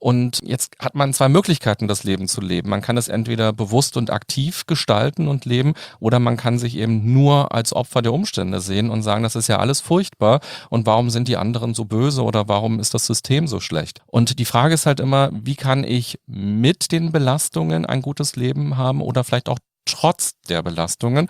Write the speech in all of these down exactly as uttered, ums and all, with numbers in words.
Und jetzt hat man zwei Möglichkeiten, das Leben zu leben. Man kann es entweder bewusst und aktiv gestalten und leben, oder man kann sich eben nur als Opfer der Umstände sehen und sagen, das ist ja alles furchtbar und warum sind die anderen so böse oder warum ist das System so schlecht? Und die Frage ist halt immer, wie kann ich mit den Belastungen ein gutes Leben haben oder vielleicht auch trotz der Belastungen?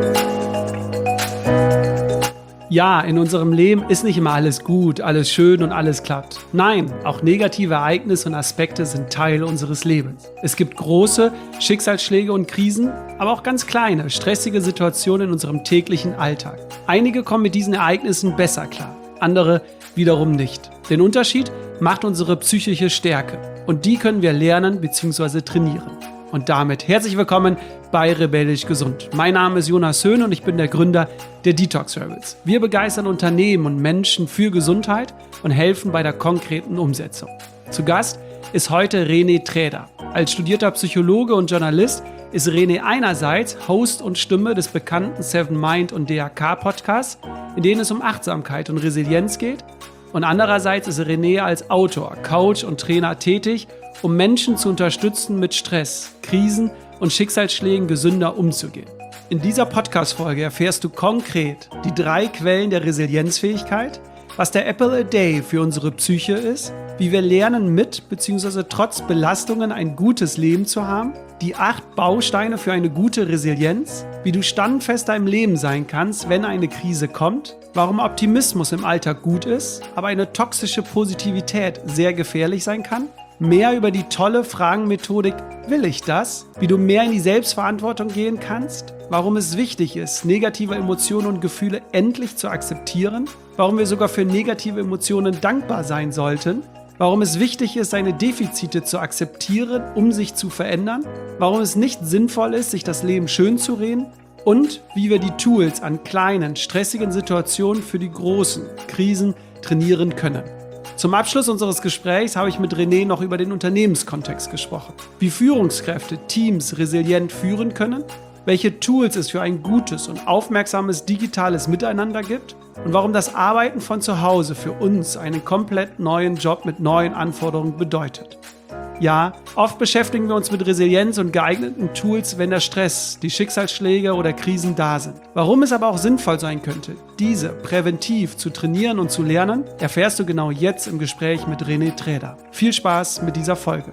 Ja, in unserem Leben ist nicht immer alles gut, alles schön und alles klappt. Nein, auch negative Ereignisse und Aspekte sind Teil unseres Lebens. Es gibt große Schicksalsschläge und Krisen, aber auch ganz kleine, stressige Situationen in unserem täglichen Alltag. Einige kommen mit diesen Ereignissen besser klar, andere wiederum nicht. Den Unterschied macht unsere psychische Stärke und die können wir lernen bzw. trainieren. Und damit herzlich willkommen bei Rebellisch Gesund. Mein Name ist Jonas Höhn und ich bin der Gründer der Detox Rebels. Wir begeistern Unternehmen und Menschen für Gesundheit und helfen bei der konkreten Umsetzung. Zu Gast ist heute René Träder. Als studierter Psychologe und Journalist ist René einerseits Host und Stimme des bekannten Seven Mind und D R K Podcasts, in denen es um Achtsamkeit und Resilienz geht. Und andererseits ist René als Autor, Coach und Trainer tätig, um Menschen zu unterstützen, mit Stress, Krisen und Schicksalsschlägen gesünder umzugehen. In dieser Podcast-Folge erfährst du konkret die drei Quellen der Resilienzfähigkeit, was der Apple a Day für unsere Psyche ist, wie wir lernen, mit bzw. trotz Belastungen ein gutes Leben zu haben, die acht Bausteine für eine gute Resilienz, wie du standfester im Leben sein kannst, wenn eine Krise kommt, warum Optimismus im Alltag gut ist, aber eine toxische Positivität sehr gefährlich sein kann, mehr über die tolle Fragenmethodik „Will ich das?", wie du mehr in die Selbstverantwortung gehen kannst, warum es wichtig ist, negative Emotionen und Gefühle endlich zu akzeptieren, warum wir sogar für negative Emotionen dankbar sein sollten, warum es wichtig ist, seine Defizite zu akzeptieren, um sich zu verändern, warum es nicht sinnvoll ist, sich das Leben schön zu reden und wie wir die Tools an kleinen, stressigen Situationen für die großen Krisen trainieren können. Zum Abschluss unseres Gesprächs habe ich mit René noch über den Unternehmenskontext gesprochen, wie Führungskräfte Teams resilient führen können, welche Tools es für ein gutes und aufmerksames digitales Miteinander gibt und warum das Arbeiten von zu Hause für uns einen komplett neuen Job mit neuen Anforderungen bedeutet. Ja, oft beschäftigen wir uns mit Resilienz und geeigneten Tools, wenn der Stress, die Schicksalsschläge oder Krisen da sind. Warum es aber auch sinnvoll sein könnte, diese präventiv zu trainieren und zu lernen, erfährst du genau jetzt im Gespräch mit René Träder. Viel Spaß mit dieser Folge.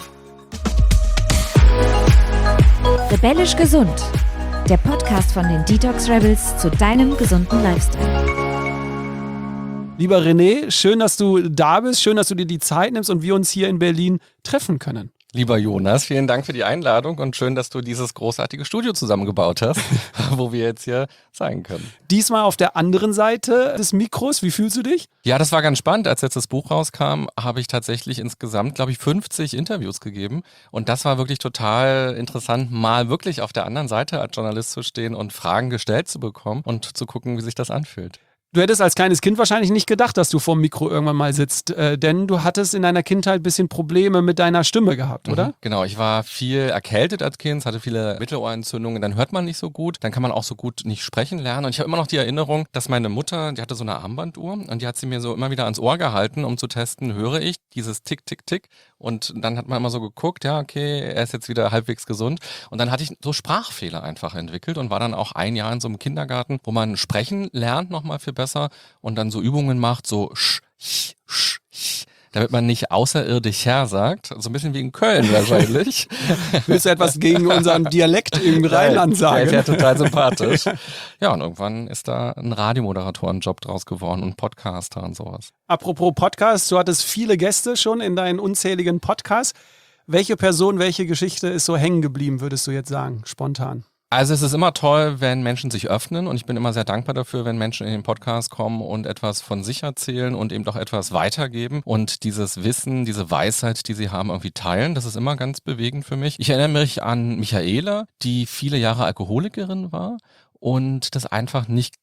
Rebellisch Gesund, der Podcast von den Detox Rebels zu deinem gesunden Lifestyle. Lieber René, schön, dass du da bist, schön, dass du dir die Zeit nimmst und wir uns hier in Berlin treffen können. Lieber Jonas, vielen Dank für die Einladung und schön, dass du dieses großartige Studio zusammengebaut hast, wo wir jetzt hier sein können. Diesmal auf der anderen Seite des Mikros, wie fühlst du dich? Ja, das war ganz spannend. Als jetzt das Buch rauskam, habe ich tatsächlich insgesamt, glaube ich, fünfzig Interviews gegeben und das war wirklich total interessant, mal wirklich auf der anderen Seite als Journalist zu stehen und Fragen gestellt zu bekommen und zu gucken, wie sich das anfühlt. Du hättest als kleines Kind wahrscheinlich nicht gedacht, dass du vorm Mikro irgendwann mal sitzt, äh, denn du hattest in deiner Kindheit ein bisschen Probleme mit deiner Stimme gehabt, oder? Mhm, genau, ich war viel erkältet als Kind, hatte viele Mittelohrentzündungen, dann hört man nicht so gut, dann kann man auch so gut nicht sprechen lernen und ich habe immer noch die Erinnerung, dass meine Mutter, die hatte so eine Armbanduhr und die hat sie mir so immer wieder ans Ohr gehalten, um zu testen, höre ich dieses Tick, Tick, Tick und dann hat man immer so geguckt, ja okay, er ist jetzt wieder halbwegs gesund und dann hatte ich so Sprachfehler einfach entwickelt und war dann auch ein Jahr in so einem Kindergarten, wo man sprechen lernt nochmal für besser und dann so Übungen macht, so sch, ch, sch, ch, damit man nicht außerirdisch sagt, so ein bisschen wie in Köln wahrscheinlich. Willst du etwas gegen unseren Dialekt im Rheinland sagen? Der ist ja total sympathisch. Ja, und irgendwann ist da ein Radiomoderatorenjob draus geworden und Podcaster und sowas. Apropos Podcast, du hattest viele Gäste schon in deinen unzähligen Podcasts. Welche Person, welche Geschichte ist so hängen geblieben, würdest du jetzt sagen, spontan? Also es ist immer toll, wenn Menschen sich öffnen und ich bin immer sehr dankbar dafür, wenn Menschen in den Podcast kommen und etwas von sich erzählen und eben doch etwas weitergeben und dieses Wissen, diese Weisheit, die sie haben, irgendwie teilen. Das ist immer ganz bewegend für mich. Ich erinnere mich an Michaela, die viele Jahre Alkoholikerin war und das einfach nicht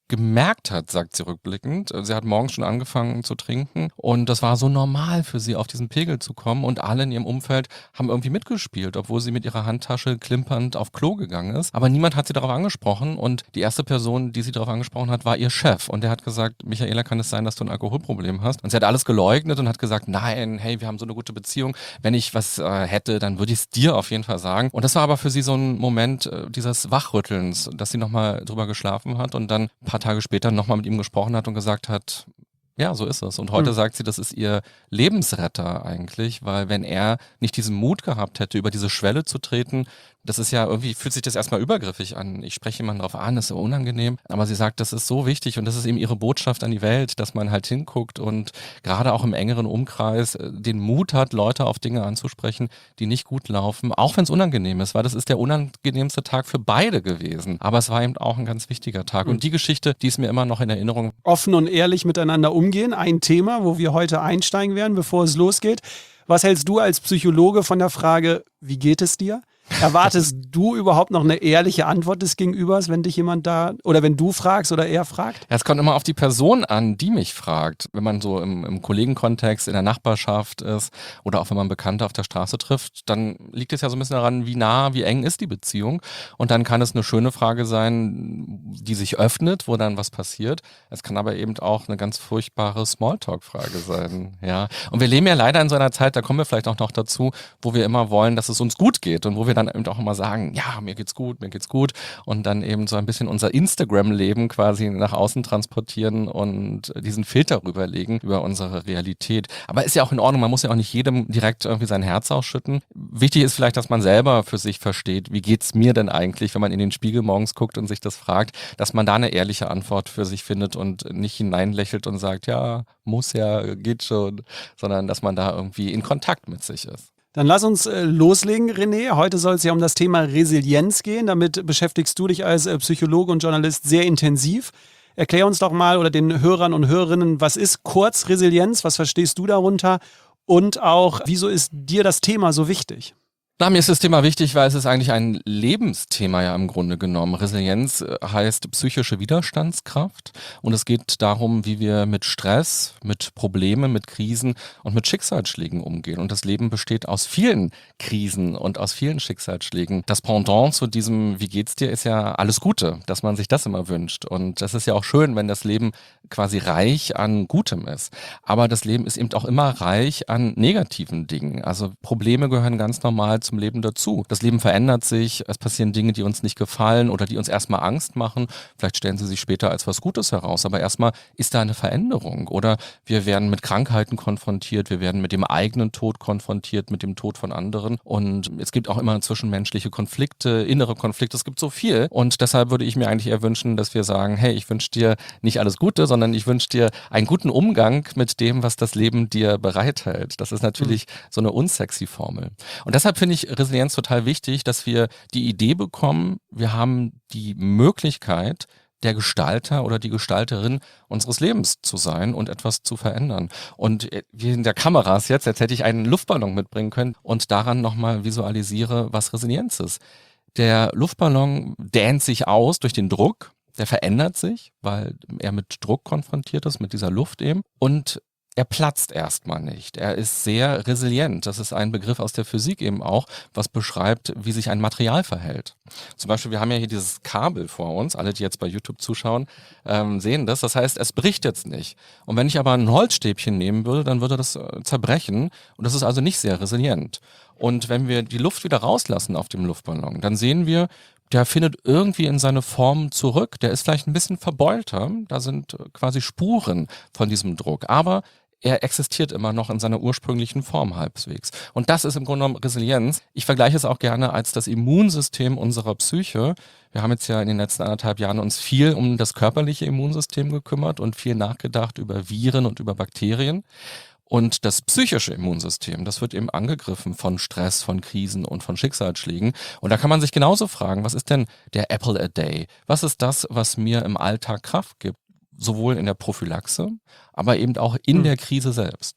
gemerkt hat, sagt sie rückblickend. Sie hat morgens schon angefangen zu trinken und das war so normal für sie, auf diesen Pegel zu kommen und alle in ihrem Umfeld haben irgendwie mitgespielt, obwohl sie mit ihrer Handtasche klimpernd auf Klo gegangen ist. Aber niemand hat sie darauf angesprochen und die erste Person, die sie darauf angesprochen hat, war ihr Chef und der hat gesagt, Michaela, kann es sein, dass du ein Alkoholproblem hast? Und sie hat alles geleugnet und hat gesagt, nein, hey, wir haben so eine gute Beziehung. Wenn ich was äh, hätte, dann würde ich es dir auf jeden Fall sagen. Und das war aber für sie so ein Moment äh, dieses Wachrüttelns, dass sie nochmal drüber geschlafen hat und dann ein paar Tage später nochmal mit ihm gesprochen hat und gesagt hat, ja, so ist es. Und heute mhm. sagt sie, das ist ihr Lebensretter eigentlich, weil wenn er nicht diesen Mut gehabt hätte, über diese Schwelle zu treten, das ist ja irgendwie, fühlt sich das erstmal übergriffig an. Ich spreche jemanden drauf an, das ist so unangenehm. Aber sie sagt, das ist so wichtig und das ist eben ihre Botschaft an die Welt, dass man halt hinguckt und gerade auch im engeren Umkreis den Mut hat, Leute auf Dinge anzusprechen, die nicht gut laufen, auch wenn es unangenehm ist, weil das ist der unangenehmste Tag für beide gewesen. Aber es war eben auch ein ganz wichtiger Tag. Mhm. Und die Geschichte, die ist mir immer noch in Erinnerung. Offen und ehrlich miteinander umgehen, ein Thema, wo wir heute einsteigen werden, bevor es losgeht. Was hältst du als Psychologe von der Frage, wie geht es dir? Erwartest du überhaupt noch eine ehrliche Antwort des Gegenübers, wenn dich jemand da, oder wenn du fragst oder er fragt? Ja, es kommt immer auf die Person an, die mich fragt. Wenn man so im, im Kollegenkontext, in der Nachbarschaft ist oder auch wenn man Bekannte auf der Straße trifft, dann liegt es ja so ein bisschen daran, wie nah, wie eng ist die Beziehung. Und dann kann es eine schöne Frage sein, die sich öffnet, wo dann was passiert. Es kann aber eben auch eine ganz furchtbare Smalltalk-Frage sein. Ja. Und wir leben ja leider in so einer Zeit, da kommen wir vielleicht auch noch dazu, wo wir immer wollen, dass es uns gut geht und wo wir dann eben auch immer sagen, ja, mir geht's gut, mir geht's gut und dann eben so ein bisschen unser Instagram-Leben quasi nach außen transportieren und diesen Filter rüberlegen über unsere Realität. Aber ist ja auch in Ordnung, man muss ja auch nicht jedem direkt irgendwie sein Herz ausschütten. Wichtig ist vielleicht, dass man selber für sich versteht, wie geht's mir denn eigentlich, wenn man in den Spiegel morgens guckt und sich das fragt, dass man da eine ehrliche Antwort für sich findet und nicht hineinlächelt und sagt, ja, muss ja, geht schon, sondern dass man da irgendwie in Kontakt mit sich ist. Dann lass uns äh, loslegen, René. Heute soll es ja um das Thema Resilienz gehen. Damit beschäftigst du dich als äh, Psychologe und Journalist sehr intensiv. Erklär uns doch mal oder den Hörern und Hörerinnen, was ist kurz Resilienz? Was verstehst du darunter? Und auch, wieso ist dir das Thema so wichtig? Na, mir ist das Thema wichtig, weil es ist eigentlich ein Lebensthema ja im Grunde genommen. Resilienz heißt psychische Widerstandskraft und es geht darum, wie wir mit Stress, mit Problemen, mit Krisen und mit Schicksalsschlägen umgehen. Und das Leben besteht aus vielen Krisen und aus vielen Schicksalsschlägen. Das Pendant zu diesem Wie geht's dir ist ja alles Gute, dass man sich das immer wünscht. Und das ist ja auch schön, wenn das Leben quasi reich an Gutem ist. Aber das Leben ist eben auch immer reich an negativen Dingen. Also Probleme gehören ganz normal zum Leben dazu. Das Leben verändert sich, es passieren Dinge, die uns nicht gefallen oder die uns erstmal Angst machen. Vielleicht stellen sie sich später als was Gutes heraus, aber erstmal ist da eine Veränderung. Oder wir werden mit Krankheiten konfrontiert, wir werden mit dem eigenen Tod konfrontiert, mit dem Tod von anderen. Und es gibt auch immer zwischenmenschliche Konflikte, innere Konflikte, es gibt so viel. Und deshalb würde ich mir eigentlich eher wünschen, dass wir sagen, hey, ich wünsche dir nicht alles Gute, sondern ich wünsche dir einen guten Umgang mit dem, was das Leben dir bereithält. Das ist natürlich mhm. so eine unsexy Formel. Und deshalb finde ich Resilienz total wichtig, dass wir die Idee bekommen, wir haben die Möglichkeit, der Gestalter oder die Gestalterin unseres Lebens zu sein und etwas zu verändern. Und wie in der Kameras jetzt, jetzt hätte ich einen Luftballon mitbringen können und daran nochmal visualisiere, was Resilienz ist. Der Luftballon dehnt sich aus durch den Druck, der verändert sich, weil er mit Druck konfrontiert ist, mit dieser Luft eben. Und er platzt erstmal nicht. Er ist sehr resilient. Das ist ein Begriff aus der Physik eben auch, was beschreibt, wie sich ein Material verhält. Zum Beispiel, wir haben ja hier dieses Kabel vor uns. Alle, die jetzt bei YouTube zuschauen, ähm, sehen das. Das heißt, es bricht jetzt nicht. Und wenn ich aber ein Holzstäbchen nehmen würde, dann würde das äh, zerbrechen. Und das ist also nicht sehr resilient. Und wenn wir die Luft wieder rauslassen auf dem Luftballon, dann sehen wir, der findet irgendwie in seine Form zurück. Der ist vielleicht ein bisschen verbeulter. Da sind quasi Spuren von diesem Druck. Aber er existiert immer noch in seiner ursprünglichen Form halbwegs. Und das ist im Grunde genommen Resilienz. Ich vergleiche es auch gerne als das Immunsystem unserer Psyche. Wir haben jetzt ja in den letzten anderthalb Jahren uns viel um das körperliche Immunsystem gekümmert und viel nachgedacht über Viren und über Bakterien. Und das psychische Immunsystem, das wird eben angegriffen von Stress, von Krisen und von Schicksalsschlägen. Und da kann man sich genauso fragen, was ist denn der Apple a Day? Was ist das, was mir im Alltag Kraft gibt? Sowohl in der Prophylaxe, aber eben auch in der Krise selbst.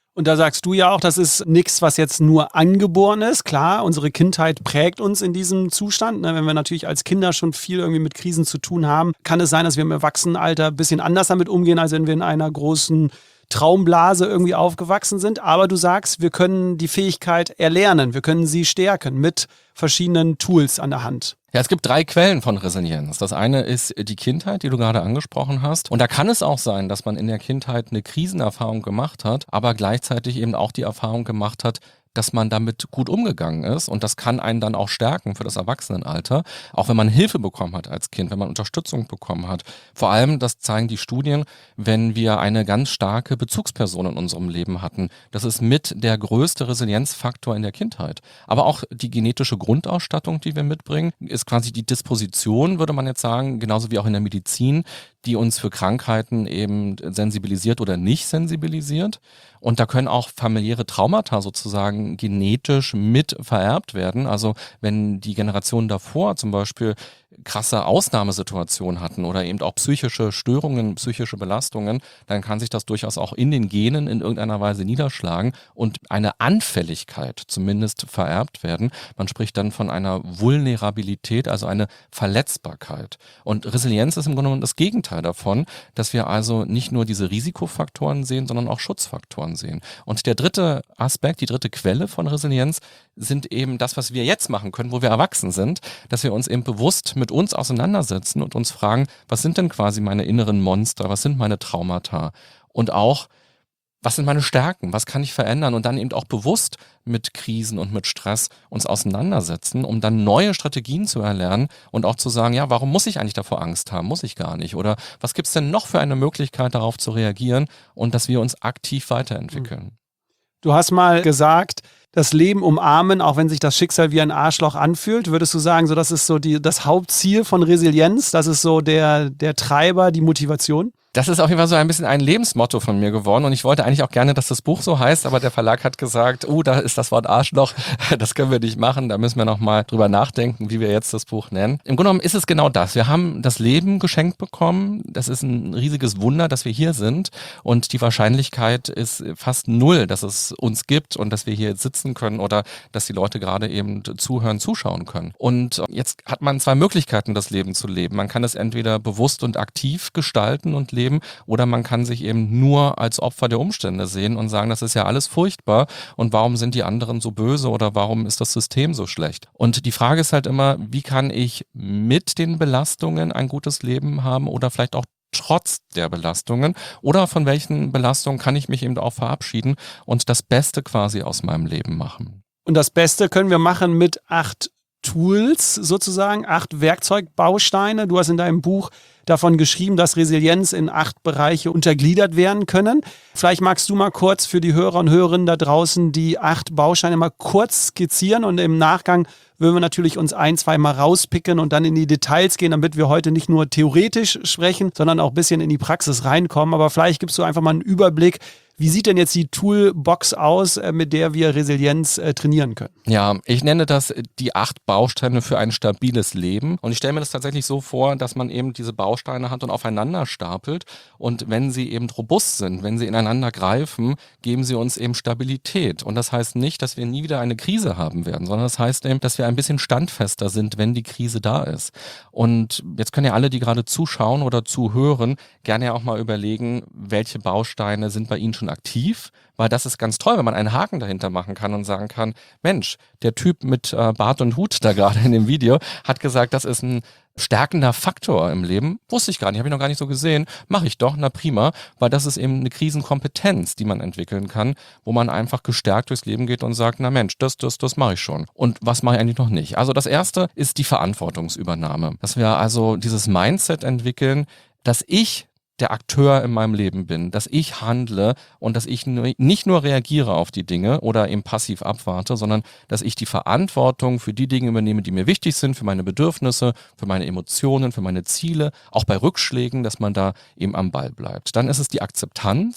Und da sagst du ja auch, das ist nichts, was jetzt nur angeboren ist. Klar, unsere Kindheit prägt uns in diesem Zustand. Wenn wir natürlich als Kinder schon viel irgendwie mit Krisen zu tun haben, kann es sein, dass wir im Erwachsenenalter ein bisschen anders damit umgehen, als wenn wir in einer großen Traumblase irgendwie aufgewachsen sind. Aber du sagst, wir können die Fähigkeit erlernen, wir können sie stärken mit verschiedenen Tools an der Hand. Ja, es gibt drei Quellen von Resilienz. Das eine ist die Kindheit, die du gerade angesprochen hast. Und da kann es auch sein, dass man in der Kindheit eine Krisenerfahrung gemacht hat, aber gleichzeitig eben auch die Erfahrung gemacht hat, dass man damit gut umgegangen ist, und das kann einen dann auch stärken für das Erwachsenenalter, auch wenn man Hilfe bekommen hat als Kind, wenn man Unterstützung bekommen hat. Vor allem, das zeigen die Studien, wenn wir eine ganz starke Bezugsperson in unserem Leben hatten. Das ist mit der größte Resilienzfaktor in der Kindheit. Aber auch die genetische Grundausstattung, die wir mitbringen, ist quasi die Disposition, würde man jetzt sagen, genauso wie auch in der Medizin, die uns für Krankheiten eben sensibilisiert oder nicht sensibilisiert. Und da können auch familiäre Traumata sozusagen genetisch mit vererbt werden. Also wenn die Generationen davor zum Beispiel krasse Ausnahmesituationen hatten oder eben auch psychische Störungen, psychische Belastungen, dann kann sich das durchaus auch in den Genen in irgendeiner Weise niederschlagen und eine Anfälligkeit zumindest vererbt werden. Man spricht dann von einer Vulnerabilität, also eine Verletzbarkeit. Und Resilienz ist im Grunde genommen das Gegenteil davon, dass wir also nicht nur diese Risikofaktoren sehen, sondern auch Schutzfaktoren sehen. Und der dritte Aspekt, die dritte Quelle von Resilienz sind eben das, was wir jetzt machen können, wo wir erwachsen sind, dass wir uns eben bewusst mit uns auseinandersetzen und uns fragen, was sind denn quasi meine inneren Monster, was sind meine Traumata und auch, was sind meine Stärken, was kann ich verändern, und dann eben auch bewusst mit Krisen und mit Stress uns auseinandersetzen, um dann neue Strategien zu erlernen und auch zu sagen, ja, warum muss ich eigentlich davor Angst haben, muss ich gar nicht, oder was gibt es denn noch für eine Möglichkeit, darauf zu reagieren und dass wir uns aktiv weiterentwickeln. Du hast mal gesagt, das Leben umarmen, auch wenn sich das Schicksal wie ein Arschloch anfühlt. Würdest du sagen, so das ist so die, das Hauptziel von Resilienz, das ist so der, der Treiber, die Motivation? Das ist auf jeden Fall so ein bisschen ein Lebensmotto von mir geworden, und ich wollte eigentlich auch gerne, dass das Buch so heißt, aber der Verlag hat gesagt, oh, da ist das Wort Arschloch, das können wir nicht machen, da müssen wir nochmal drüber nachdenken, wie wir jetzt das Buch nennen. Im Grunde genommen ist es genau das. Wir haben das Leben geschenkt bekommen, das ist ein riesiges Wunder, dass wir hier sind, und die Wahrscheinlichkeit ist fast null, dass es uns gibt und dass wir hier jetzt sitzen können oder dass die Leute gerade eben zuhören, zuschauen können. Und jetzt hat man zwei Möglichkeiten, das Leben zu leben. Man kann es entweder bewusst und aktiv gestalten und leben, oder man kann sich eben nur als Opfer der Umstände sehen und sagen, das ist ja alles furchtbar und warum sind die anderen so böse oder warum ist das System so schlecht? Und die Frage ist halt immer, wie kann ich mit den Belastungen ein gutes Leben haben oder vielleicht auch trotz der Belastungen, oder von welchen Belastungen kann ich mich eben auch verabschieden und das Beste quasi aus meinem Leben machen? Und das Beste können wir machen mit acht Tools sozusagen, acht Werkzeugbausteine. Du hast in deinem Buch davon geschrieben, dass Resilienz in acht Bereiche untergliedert werden können. Vielleicht magst du mal kurz für die Hörer und Hörerinnen da draußen die acht Bausteine mal kurz skizzieren, und im Nachgang würden wir natürlich uns ein, zwei Mal rauspicken und dann in die Details gehen, damit wir heute nicht nur theoretisch sprechen, sondern auch ein bisschen in die Praxis reinkommen. Aber vielleicht gibst du einfach mal einen Überblick. Wie sieht denn jetzt die Toolbox aus, mit der wir Resilienz äh, trainieren können? Ja, ich nenne das die acht Bausteine für ein stabiles Leben. Und ich stelle mir das tatsächlich so vor, dass man eben diese Bausteine hat und aufeinander stapelt. Und wenn sie eben robust sind, wenn sie ineinander greifen, geben sie uns eben Stabilität. Und das heißt nicht, dass wir nie wieder eine Krise haben werden, sondern das heißt eben, dass wir ein bisschen standfester sind, wenn die Krise da ist. Und jetzt können ja alle, die gerade zuschauen oder zuhören, gerne ja auch mal überlegen, welche Bausteine sind bei Ihnen schon aktiv, weil das ist ganz toll, wenn man einen Haken dahinter machen kann und sagen kann, Mensch, der Typ mit äh, Bart und Hut da gerade in dem Video hat gesagt, das ist ein stärkender Faktor im Leben. Wusste ich gar nicht, habe ich noch gar nicht so gesehen. Mache ich doch, na prima, weil das ist eben eine Krisenkompetenz, die man entwickeln kann, wo man einfach gestärkt durchs Leben geht und sagt, na Mensch, das, das, das mache ich schon. Und was mache ich eigentlich noch nicht? Also das Erste ist die Verantwortungsübernahme. Dass wir also dieses Mindset entwickeln, dass ich der Akteur in meinem Leben bin, dass ich handle und dass ich nicht nur reagiere auf die Dinge oder eben passiv abwarte, sondern dass ich die Verantwortung für die Dinge übernehme, die mir wichtig sind, für meine Bedürfnisse, für meine Emotionen, für meine Ziele, auch bei Rückschlägen, dass man da eben am Ball bleibt. Dann ist es die Akzeptanz,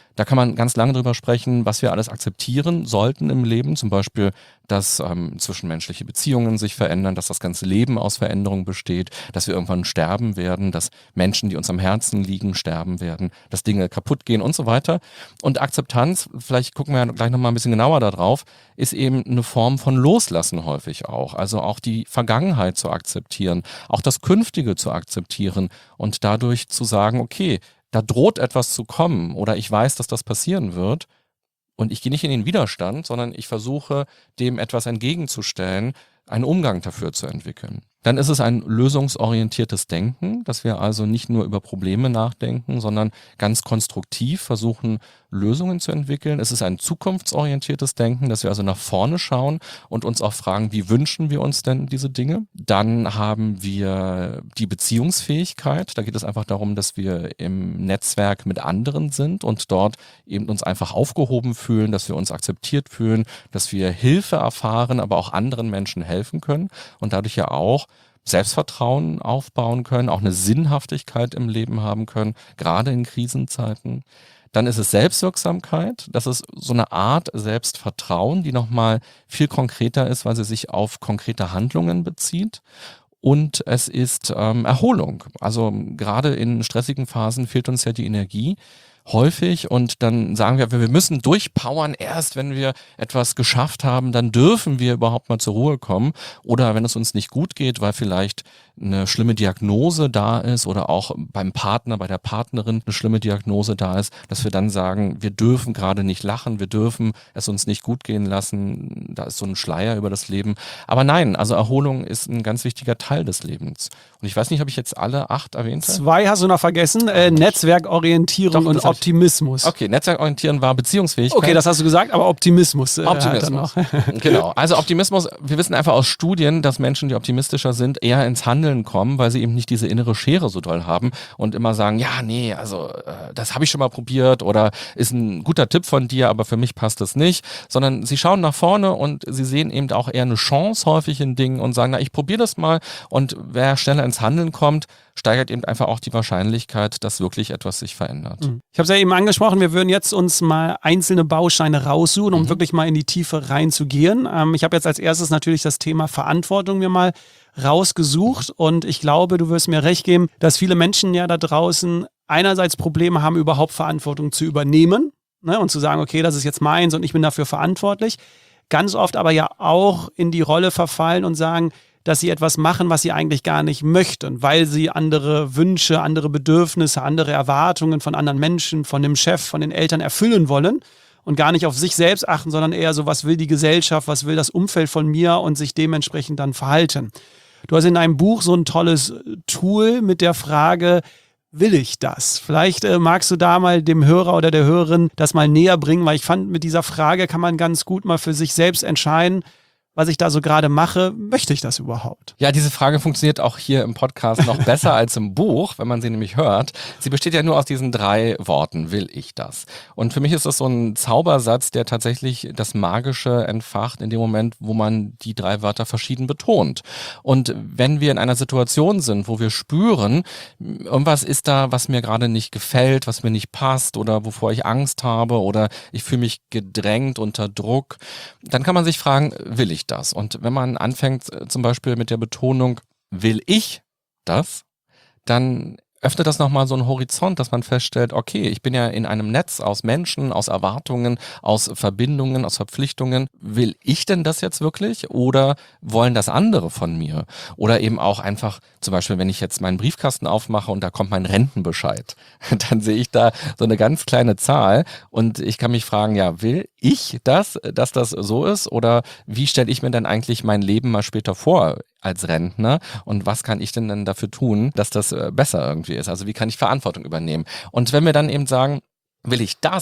Da kann man ganz lange drüber sprechen, was wir alles akzeptieren sollten im Leben. Zum Beispiel, dass ähm, zwischenmenschliche Beziehungen sich verändern, dass das ganze Leben aus Veränderungen besteht, dass wir irgendwann sterben werden, dass Menschen, die uns am Herzen liegen, sterben werden, dass Dinge kaputt gehen und so weiter. Und Akzeptanz, vielleicht gucken wir ja gleich nochmal ein bisschen genauer da drauf, ist eben eine Form von Loslassen häufig auch. Also auch die Vergangenheit zu akzeptieren, auch das Künftige zu akzeptieren und dadurch zu sagen, okay, da droht etwas zu kommen oder ich weiß, dass das passieren wird und ich gehe nicht in den Widerstand, sondern ich versuche, dem etwas entgegenzustellen, einen Umgang dafür zu entwickeln. Dann ist es ein lösungsorientiertes Denken, dass wir also nicht nur über Probleme nachdenken, sondern ganz konstruktiv versuchen, Lösungen zu entwickeln. Es ist ein zukunftsorientiertes Denken, dass wir also nach vorne schauen und uns auch fragen, wie wünschen wir uns denn diese Dinge? Dann haben wir die Beziehungsfähigkeit. Da geht es einfach darum, dass wir im Netzwerk mit anderen sind und dort eben uns einfach aufgehoben fühlen, dass wir uns akzeptiert fühlen, dass wir Hilfe erfahren, aber auch anderen Menschen helfen können und dadurch ja auch Selbstvertrauen aufbauen können, auch eine Sinnhaftigkeit im Leben haben können, gerade in Krisenzeiten. Dann ist es Selbstwirksamkeit, das ist so eine Art Selbstvertrauen, die nochmal viel konkreter ist, weil sie sich auf konkrete Handlungen bezieht. Und es ist ähm, Erholung. Also gerade in stressigen Phasen fehlt uns ja die Energie häufig und dann sagen wir, wir müssen durchpowern, erst wenn wir etwas geschafft haben, dann dürfen wir überhaupt mal zur Ruhe kommen oder wenn es uns nicht gut geht, weil vielleicht eine schlimme Diagnose da ist oder auch beim Partner, bei der Partnerin eine schlimme Diagnose da ist, dass wir dann sagen, wir dürfen gerade nicht lachen, wir dürfen es uns nicht gut gehen lassen, da ist so ein Schleier über das Leben. Aber nein, also Erholung ist ein ganz wichtiger Teil des Lebens. Und ich weiß nicht, ob ich jetzt alle acht erwähnt habe. Zwei hast du noch vergessen, äh, Netzwerkorientierung Doch, und Optimismus. Okay, Netzwerkorientieren war Beziehungsfähigkeit. Okay, das hast du gesagt, aber Optimismus. Äh, Optimismus. Genau. Also Optimismus, wir wissen einfach aus Studien, dass Menschen, die optimistischer sind, eher ins Handeln kommen, weil sie eben nicht diese innere Schere so doll haben und immer sagen, ja, nee, also äh, das habe ich schon mal probiert oder ist ein guter Tipp von dir, aber für mich passt das nicht, sondern sie schauen nach vorne und sie sehen eben auch eher eine Chance häufig in Dingen und sagen, na, ich probiere das mal und wer schneller ins Handeln kommt, steigert eben einfach auch die Wahrscheinlichkeit, dass wirklich etwas sich verändert. Ich habe es ja eben angesprochen, wir würden jetzt uns mal einzelne Bausteine raussuchen, um Mhm. wirklich mal in die Tiefe reinzugehen. Ähm, ich habe jetzt als erstes natürlich das Thema Verantwortung mir mal rausgesucht und ich glaube, du wirst mir recht geben, dass viele Menschen ja da draußen einerseits Probleme haben, überhaupt Verantwortung zu übernehmen, ne, und zu sagen, okay, das ist jetzt meins und ich bin dafür verantwortlich. Ganz oft aber ja auch in die Rolle verfallen und sagen, dass sie etwas machen, was sie eigentlich gar nicht möchten, weil sie andere Wünsche, andere Bedürfnisse, andere Erwartungen von anderen Menschen, von dem Chef, von den Eltern erfüllen wollen und gar nicht auf sich selbst achten, sondern eher so, was will die Gesellschaft, was will das Umfeld von mir und sich dementsprechend dann verhalten. Du hast in deinem Buch so ein tolles Tool mit der Frage, will ich das? Vielleicht äh, magst du da mal dem Hörer oder der Hörerin das mal näher bringen, weil ich fand, mit dieser Frage kann man ganz gut mal für sich selbst entscheiden, was ich da so gerade mache, möchte ich das überhaupt? Ja, diese Frage funktioniert auch hier im Podcast noch besser als im Buch, wenn man sie nämlich hört. Sie besteht ja nur aus diesen drei Worten, will ich das? Und für mich ist das so ein Zaubersatz, der tatsächlich das Magische entfacht in dem Moment, wo man die drei Wörter verschieden betont. Und wenn wir in einer Situation sind, wo wir spüren, irgendwas ist da, was mir gerade nicht gefällt, was mir nicht passt oder wovor ich Angst habe oder ich fühle mich gedrängt unter Druck, dann kann man sich fragen, will ich das? Und wenn man anfängt zum Beispiel mit der Betonung, will ich das, dann öffnet das nochmal so einen Horizont, dass man feststellt, okay, ich bin ja in einem Netz aus Menschen, aus Erwartungen, aus Verbindungen, aus Verpflichtungen. Will ich denn das jetzt wirklich oder wollen das andere von mir? Oder eben auch einfach, zum Beispiel, wenn ich jetzt meinen Briefkasten aufmache und da kommt mein Rentenbescheid, dann sehe ich da so eine ganz kleine Zahl und ich kann mich fragen, ja, will ich das, dass das so ist oder wie stelle ich mir denn eigentlich mein Leben mal später vor als Rentner und was kann ich denn dann dafür tun, dass das besser irgendwie ist? Also wie kann ich Verantwortung übernehmen? Und wenn wir dann eben sagen, will ich das,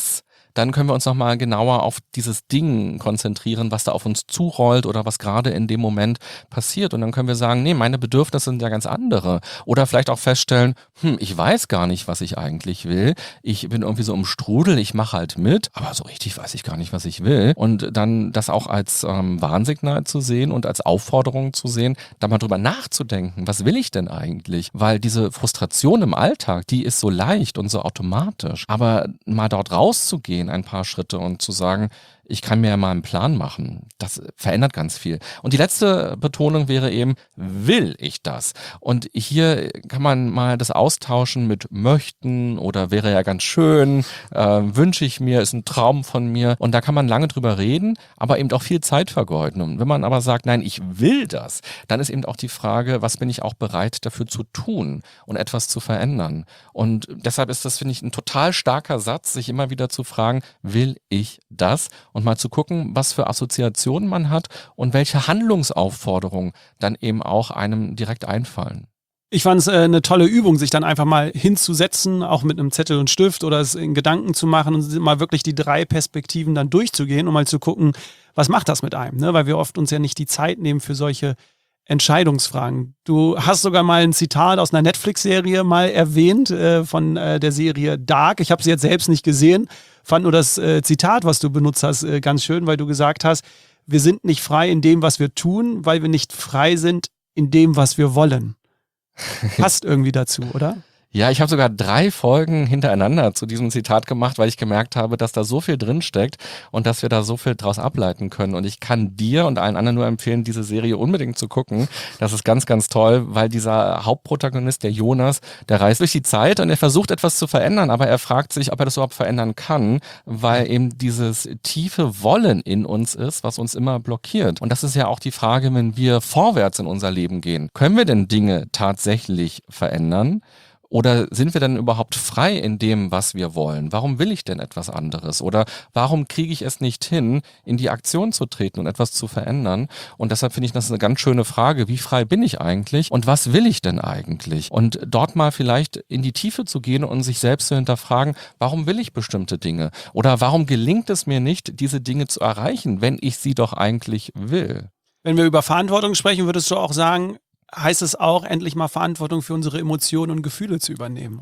dann können wir uns nochmal genauer auf dieses Ding konzentrieren, was da auf uns zurollt oder was gerade in dem Moment passiert. Und dann können wir sagen, nee, meine Bedürfnisse sind ja ganz andere. Oder vielleicht auch feststellen, hm, ich weiß gar nicht, was ich eigentlich will. Ich bin irgendwie so im Strudel, ich mache halt mit, aber so richtig weiß ich gar nicht, was ich will. Und dann das auch als ähm, Warnsignal zu sehen und als Aufforderung zu sehen, da mal drüber nachzudenken, was will ich denn eigentlich? Weil diese Frustration im Alltag, die ist so leicht und so automatisch. Aber mal dort rauszugehen, ein paar Schritte und zu sagen, ich kann mir ja mal einen Plan machen. Das verändert ganz viel. Und die letzte Betonung wäre eben, will ich das? Und hier kann man mal das austauschen mit möchten oder wäre ja ganz schön, äh, wünsche ich mir, ist ein Traum von mir. Und da kann man lange drüber reden, aber eben auch viel Zeit vergeuden. Und wenn man aber sagt, nein, ich will das, dann ist eben auch die Frage, was bin ich auch bereit dafür zu tun und etwas zu verändern? Und deshalb ist das, finde ich, ein total starker Satz, sich immer wieder zu fragen, will ich das? Und mal zu gucken, was für Assoziationen man hat und welche Handlungsaufforderungen dann eben auch einem direkt einfallen. Ich fand es äh, eine tolle Übung, sich dann einfach mal hinzusetzen, auch mit einem Zettel und Stift oder es in Gedanken zu machen und mal wirklich die drei Perspektiven dann durchzugehen, um mal zu gucken, was macht das mit einem, ne? Weil wir oft uns ja nicht die Zeit nehmen für solche Entscheidungsfragen. Du hast sogar mal ein Zitat aus einer Netflix-Serie mal erwähnt, äh, von äh, der Serie Dark. Ich habe sie jetzt selbst nicht gesehen, fand nur das äh, Zitat, was du benutzt hast, äh, ganz schön, weil du gesagt hast, wir sind nicht frei in dem, was wir tun, weil wir nicht frei sind in dem, was wir wollen. Passt irgendwie dazu, oder? Ja, ich habe sogar drei Folgen hintereinander zu diesem Zitat gemacht, weil ich gemerkt habe, dass da so viel drinsteckt und dass wir da so viel draus ableiten können. Und ich kann dir und allen anderen nur empfehlen, diese Serie unbedingt zu gucken. Das ist ganz, ganz toll, weil dieser Hauptprotagonist, der Jonas, der reist durch die Zeit und er versucht etwas zu verändern, aber er fragt sich, ob er das überhaupt verändern kann, weil eben dieses tiefe Wollen in uns ist, was uns immer blockiert. Und das ist ja auch die Frage, wenn wir vorwärts in unser Leben gehen. Können wir denn Dinge tatsächlich verändern? Oder sind wir denn überhaupt frei in dem, was wir wollen? Warum will ich denn etwas anderes? Oder warum kriege ich es nicht hin, in die Aktion zu treten und etwas zu verändern? Und deshalb finde ich das eine ganz schöne Frage. Wie frei bin ich eigentlich? Und was will ich denn eigentlich? Und dort mal vielleicht in die Tiefe zu gehen und sich selbst zu hinterfragen, warum will ich bestimmte Dinge? Oder warum gelingt es mir nicht, diese Dinge zu erreichen, wenn ich sie doch eigentlich will? Wenn wir über Verantwortung sprechen, würdest du auch sagen, heißt es auch, endlich mal Verantwortung für unsere Emotionen und Gefühle zu übernehmen?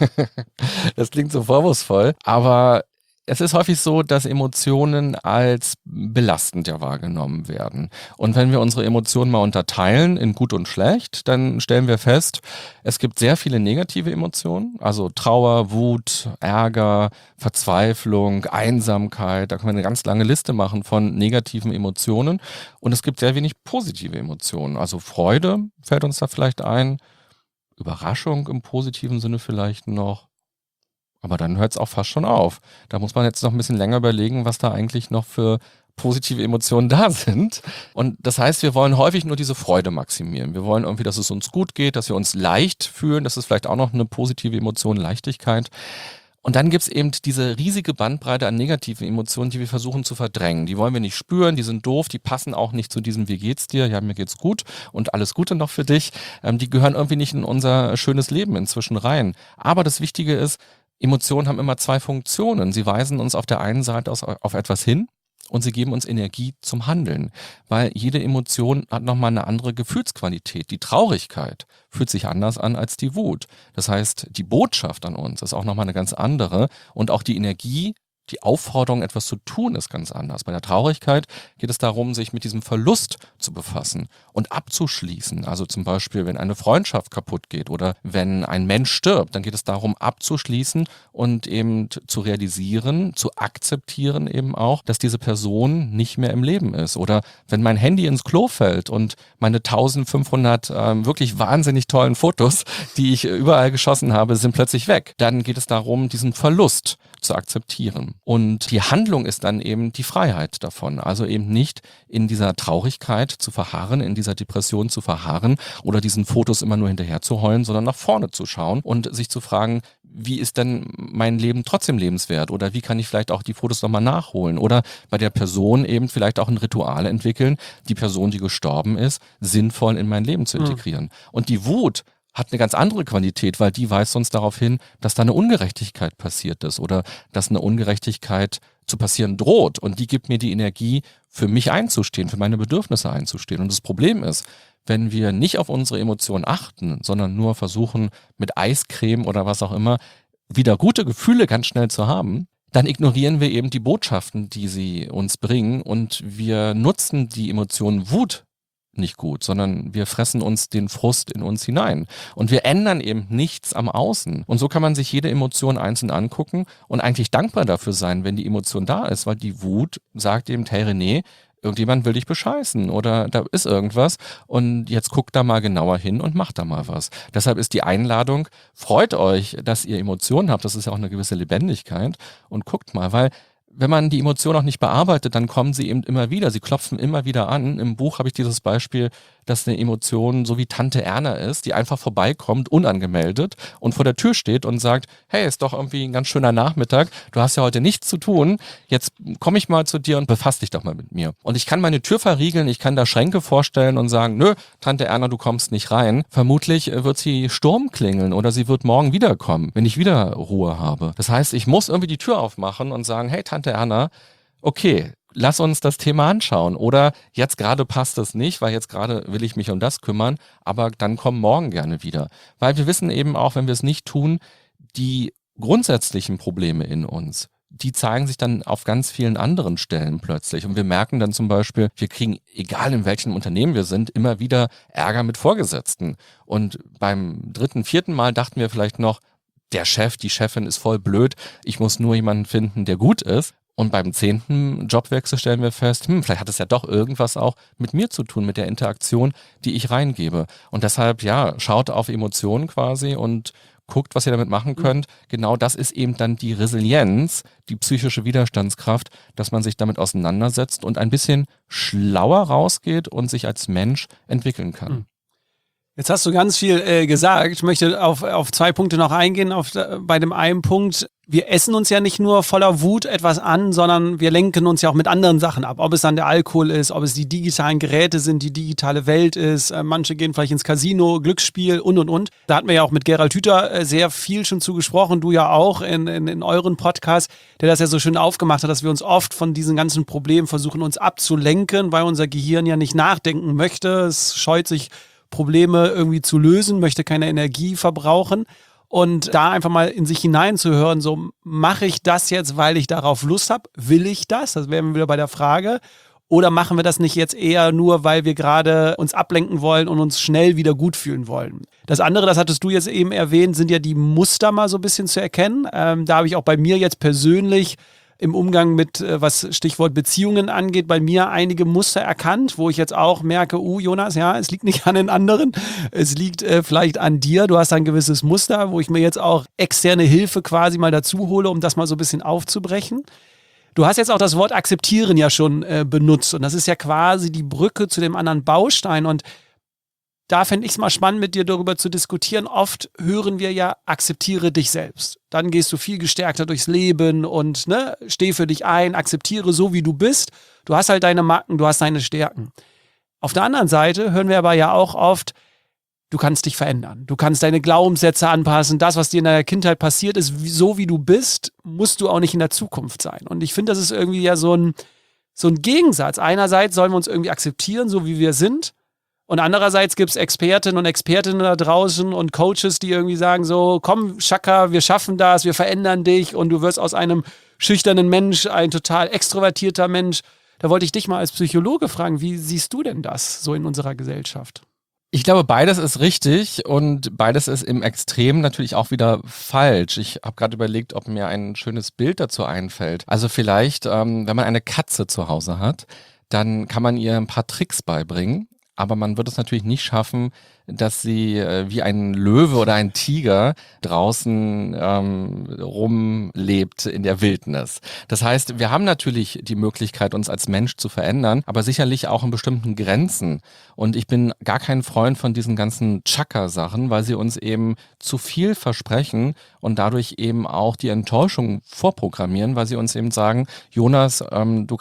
Das klingt so vorwurfsvoll, aber es ist häufig so, dass Emotionen als belastend ja wahrgenommen werden. Und wenn wir unsere Emotionen mal unterteilen in gut und schlecht, dann stellen wir fest, es gibt sehr viele negative Emotionen, also Trauer, Wut, Ärger, Verzweiflung, Einsamkeit, da kann man eine ganz lange Liste machen von negativen Emotionen. Und es gibt sehr wenig positive Emotionen, also Freude fällt uns da vielleicht ein, Überraschung im positiven Sinne vielleicht noch. Aber dann hört es auch fast schon auf. Da muss man jetzt noch ein bisschen länger überlegen, was da eigentlich noch für positive Emotionen da sind. Und das heißt, wir wollen häufig nur diese Freude maximieren. Wir wollen irgendwie, dass es uns gut geht, dass wir uns leicht fühlen. Das ist vielleicht auch noch eine positive Emotion, Leichtigkeit. Und dann gibt es eben diese riesige Bandbreite an negativen Emotionen, die wir versuchen zu verdrängen. Die wollen wir nicht spüren, die sind doof, die passen auch nicht zu diesem Wie geht's dir? Ja, mir geht's gut und alles Gute noch für dich. Ähm, die gehören irgendwie nicht in unser schönes Leben inzwischen rein. Aber das Wichtige ist, Emotionen haben immer zwei Funktionen. Sie weisen uns auf der einen Seite auf etwas hin und sie geben uns Energie zum Handeln, weil jede Emotion hat nochmal eine andere Gefühlsqualität. Die Traurigkeit fühlt sich anders an als die Wut. Das heißt, die Botschaft an uns ist auch nochmal eine ganz andere und auch die Energie, die Aufforderung, etwas zu tun, ist ganz anders. Bei der Traurigkeit geht es darum, sich mit diesem Verlust zu befassen und abzuschließen. Also zum Beispiel, wenn eine Freundschaft kaputt geht oder wenn ein Mensch stirbt, dann geht es darum, abzuschließen und eben zu realisieren, zu akzeptieren eben auch, dass diese Person nicht mehr im Leben ist. Oder wenn mein Handy ins Klo fällt und meine eintausendfünfhundert ähm, wirklich wahnsinnig tollen Fotos, die ich überall geschossen habe, sind plötzlich weg. Dann geht es darum, diesen Verlust zu akzeptieren. Und die Handlung ist dann eben die Freiheit davon. Also eben nicht in dieser Traurigkeit zu verharren, in dieser Depression zu verharren oder diesen Fotos immer nur hinterher zu heulen, sondern nach vorne zu schauen und sich zu fragen, wie ist denn mein Leben trotzdem lebenswert? Oder wie kann ich vielleicht auch die Fotos nochmal nachholen? Oder bei der Person eben vielleicht auch ein Ritual entwickeln, die Person, die gestorben ist, sinnvoll in mein Leben zu integrieren. Mhm. Und die Wut hat eine ganz andere Qualität, weil die weist uns darauf hin, dass da eine Ungerechtigkeit passiert ist oder dass eine Ungerechtigkeit zu passieren droht. Und die gibt mir die Energie, für mich einzustehen, für meine Bedürfnisse einzustehen. Und das Problem ist, wenn wir nicht auf unsere Emotionen achten, sondern nur versuchen, mit Eiscreme oder was auch immer, wieder gute Gefühle ganz schnell zu haben, dann ignorieren wir eben die Botschaften, die sie uns bringen, und wir nutzen die Emotion Wut nicht gut, sondern wir fressen uns den Frust in uns hinein. Und wir ändern eben nichts am Außen. Und so kann man sich jede Emotion einzeln angucken und eigentlich dankbar dafür sein, wenn die Emotion da ist, weil die Wut sagt eben, hey René, irgendjemand will dich bescheißen oder da ist irgendwas und jetzt guckt da mal genauer hin und macht da mal was. Deshalb ist die Einladung, freut euch, dass ihr Emotionen habt, das ist ja auch eine gewisse Lebendigkeit, und guckt mal, weil wenn man die Emotionen auch nicht bearbeitet, dann kommen sie eben immer wieder, sie klopfen immer wieder an. Im Buch habe ich dieses Beispiel, dass eine Emotion so wie Tante Erna ist, die einfach vorbeikommt, unangemeldet und vor der Tür steht und sagt, hey, ist doch irgendwie ein ganz schöner Nachmittag, du hast ja heute nichts zu tun, jetzt komme ich mal zu dir und befass dich doch mal mit mir. Und ich kann meine Tür verriegeln, ich kann da Schränke vorstellen und sagen, nö, Tante Erna, du kommst nicht rein. Vermutlich wird sie Sturm klingeln oder sie wird morgen wiederkommen, wenn ich wieder Ruhe habe. Das heißt, ich muss irgendwie die Tür aufmachen und sagen, hey Tante Erna, okay, lass uns das Thema anschauen. Oder jetzt gerade passt es nicht, weil jetzt gerade will ich mich um das kümmern, aber dann komm morgen gerne wieder. Weil wir wissen eben auch, wenn wir es nicht tun, die grundsätzlichen Probleme in uns, die zeigen sich dann auf ganz vielen anderen Stellen plötzlich. Und wir merken dann zum Beispiel, wir kriegen, egal in welchem Unternehmen wir sind, immer wieder Ärger mit Vorgesetzten. Und beim dritten, vierten Mal dachten wir vielleicht noch, der Chef, die Chefin ist voll blöd, ich muss nur jemanden finden, der gut ist. Und beim zehnten Jobwechsel stellen wir fest, hm, vielleicht hat es ja doch irgendwas auch mit mir zu tun, mit der Interaktion, die ich reingebe. Und deshalb, ja, schaut auf Emotionen quasi und guckt, was ihr damit machen könnt. Genau das ist eben dann die Resilienz, die psychische Widerstandskraft, dass man sich damit auseinandersetzt und ein bisschen schlauer rausgeht und sich als Mensch entwickeln kann. Jetzt hast du ganz viel äh, gesagt. Ich möchte auf, auf zwei Punkte noch eingehen. Auf, bei dem einen Punkt, wir essen uns ja nicht nur voller Wut etwas an, sondern wir lenken uns ja auch mit anderen Sachen ab. Ob es dann der Alkohol ist, ob es die digitalen Geräte sind, die digitale Welt ist. Äh, manche gehen vielleicht ins Casino, Glücksspiel und, und, und. Da hatten wir ja auch mit Gerald Hüther äh, sehr viel schon zugesprochen. Du ja auch in, in, in euren Podcasts, der das ja so schön aufgemacht hat, dass wir uns oft von diesen ganzen Problemen versuchen, uns abzulenken, weil unser Gehirn ja nicht nachdenken möchte. Es scheut sich, Probleme irgendwie zu lösen, möchte keine Energie verbrauchen, und da einfach mal in sich hineinzuhören, so mache ich das jetzt, weil ich darauf Lust habe, will ich das, das wären wir wieder bei der Frage, oder machen wir das nicht jetzt eher nur, weil wir gerade uns ablenken wollen und uns schnell wieder gut fühlen wollen. Das andere, das hattest du jetzt eben erwähnt, sind ja die Muster mal so ein bisschen zu erkennen. Ähm, da habe ich auch bei mir jetzt persönlich im Umgang mit, was Stichwort Beziehungen angeht, bei mir einige Muster erkannt, wo ich jetzt auch merke, uh, Jonas, ja, es liegt nicht an den anderen, es liegt äh, vielleicht an dir, du hast ein gewisses Muster, wo ich mir jetzt auch externe Hilfe quasi mal dazu hole, um das mal so ein bisschen aufzubrechen. Du hast jetzt auch das Wort akzeptieren ja schon äh, benutzt, und das ist ja quasi die Brücke zu dem anderen Baustein, und da fände ich es mal spannend, mit dir darüber zu diskutieren. Oft hören wir ja, akzeptiere dich selbst. Dann gehst du viel gestärkter durchs Leben und ne, steh für dich ein, akzeptiere so, wie du bist. Du hast halt deine Macken, du hast deine Stärken. Auf der anderen Seite hören wir aber ja auch oft, du kannst dich verändern. Du kannst deine Glaubenssätze anpassen. Das, was dir in deiner Kindheit passiert ist, so wie du bist, musst du auch nicht in der Zukunft sein. Und ich finde, das ist irgendwie ja so ein, so ein Gegensatz. Einerseits sollen wir uns irgendwie akzeptieren, so wie wir sind. Und andererseits gibt es Expertinnen und Expertinnen da draußen und Coaches, die irgendwie sagen so, komm Chaka, wir schaffen das, wir verändern dich und du wirst aus einem schüchternen Mensch ein total extrovertierter Mensch. Da wollte ich dich mal als Psychologe fragen, wie siehst du denn das so in unserer Gesellschaft? Ich glaube, beides ist richtig und beides ist im Extrem natürlich auch wieder falsch. Ich habe gerade überlegt, ob mir ein schönes Bild dazu einfällt. Also vielleicht, ähm, wenn man eine Katze zu Hause hat, dann kann man ihr ein paar Tricks beibringen. Aber man wird es natürlich nicht schaffen, dass sie äh, wie ein Löwe oder ein Tiger draußen ähm, rumlebt in der Wildnis. Das heißt, wir haben natürlich die Möglichkeit, uns als Mensch zu verändern, aber sicherlich auch in bestimmten Grenzen. Und ich bin gar kein Freund von diesen ganzen Chaka-Sachen, weil sie uns eben zu viel versprechen und dadurch eben auch die Enttäuschung vorprogrammieren, weil sie uns eben sagen, Jonas, ähm, du kannst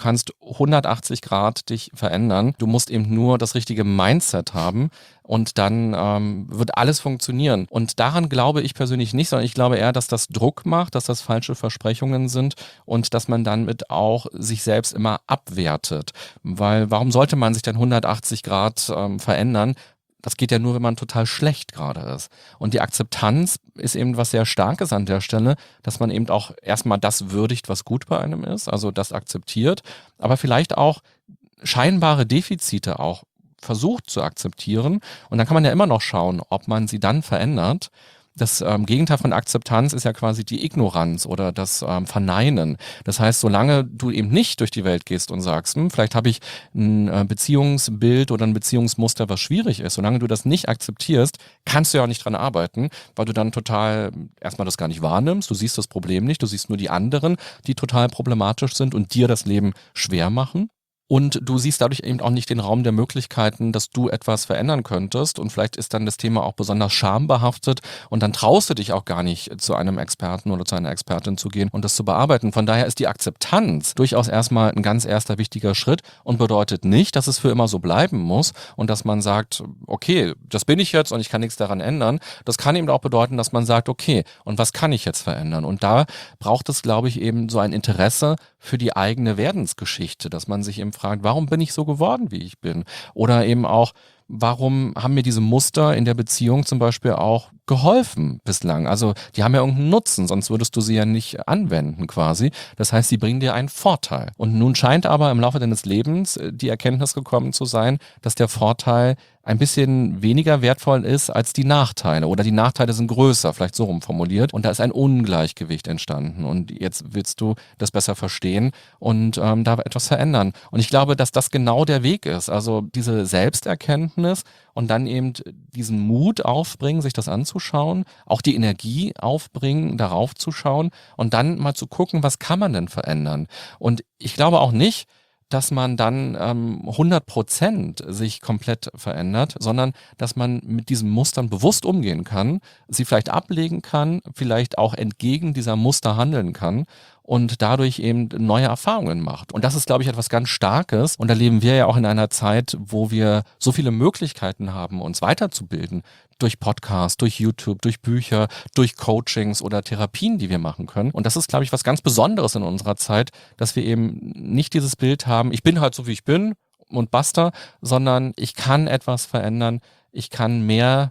hundertachtzig Grad dich verändern. Du musst eben nur das richtige Mindset haben und dann ähm, wird alles funktionieren. Und daran glaube ich persönlich nicht, sondern ich glaube eher, dass das Druck macht, dass das falsche Versprechungen sind und dass man damit auch sich selbst immer abwertet. Weil warum sollte man sich dann hundertachtzig Grad ähm, verändern? Das geht ja nur, wenn man total schlecht gerade ist. Und die Akzeptanz ist eben was sehr Starkes an der Stelle, dass man eben auch erstmal das würdigt, was gut bei einem ist, also das akzeptiert, aber vielleicht auch scheinbare Defizite auch versucht zu akzeptieren. Und dann kann man ja immer noch schauen, ob man sie dann verändert. Das ähm, Gegenteil von Akzeptanz ist ja quasi die Ignoranz oder das ähm, Verneinen. Das heißt, solange du eben nicht durch die Welt gehst und sagst, hm, vielleicht habe ich ein äh, Beziehungsbild oder ein Beziehungsmuster, was schwierig ist, solange du das nicht akzeptierst, kannst du ja auch nicht dran arbeiten, weil du dann total erstmal das gar nicht wahrnimmst, du siehst das Problem nicht, du siehst nur die anderen, die total problematisch sind und dir das Leben schwer machen. Und du siehst dadurch eben auch nicht den Raum der Möglichkeiten, dass du etwas verändern könntest. Und vielleicht ist dann das Thema auch besonders schambehaftet und dann traust du dich auch gar nicht, zu einem Experten oder zu einer Expertin zu gehen und das zu bearbeiten. Von daher ist die Akzeptanz durchaus erstmal ein ganz erster wichtiger Schritt und bedeutet nicht, dass es für immer so bleiben muss und dass man sagt, okay, das bin ich jetzt und ich kann nichts daran ändern. Das kann eben auch bedeuten, dass man sagt, okay, und was kann ich jetzt verändern? Und da braucht es, glaube ich, eben so ein Interesse für die eigene Werdensgeschichte, dass man sich eben fragt, warum bin ich so geworden, wie ich bin? Oder eben auch, warum haben mir diese Muster in der Beziehung zum Beispiel auch geholfen bislang? Also die haben ja irgendeinen Nutzen, sonst würdest du sie ja nicht anwenden quasi. Das heißt, sie bringen dir einen Vorteil. Und nun scheint aber im Laufe deines Lebens die Erkenntnis gekommen zu sein, dass der Vorteil ein bisschen weniger wertvoll ist als die Nachteile oder die Nachteile sind größer, vielleicht so rum formuliert und da ist ein Ungleichgewicht entstanden und jetzt willst du das besser verstehen und ähm, da etwas verändern. Und ich glaube, dass das genau der Weg ist, also diese Selbsterkenntnis und dann eben diesen Mut aufbringen, sich das anzuschauen, auch die Energie aufbringen, darauf zu schauen und dann mal zu gucken, was kann man denn verändern. Und ich glaube auch nicht, dass man dann ähm, hundert Prozent sich komplett verändert, sondern dass man mit diesen Mustern bewusst umgehen kann, sie vielleicht ablegen kann, vielleicht auch entgegen dieser Muster handeln kann und dadurch eben neue Erfahrungen macht. Und das ist, glaube ich, etwas ganz Starkes. Und da leben wir ja auch in einer Zeit, wo wir so viele Möglichkeiten haben, uns weiterzubilden. Durch Podcasts, durch YouTube, durch Bücher, durch Coachings oder Therapien, die wir machen können. Und das ist, glaube ich, was ganz Besonderes in unserer Zeit, dass wir eben nicht dieses Bild haben, ich bin halt so, wie ich bin und basta, sondern ich kann etwas verändern. Ich kann mehr,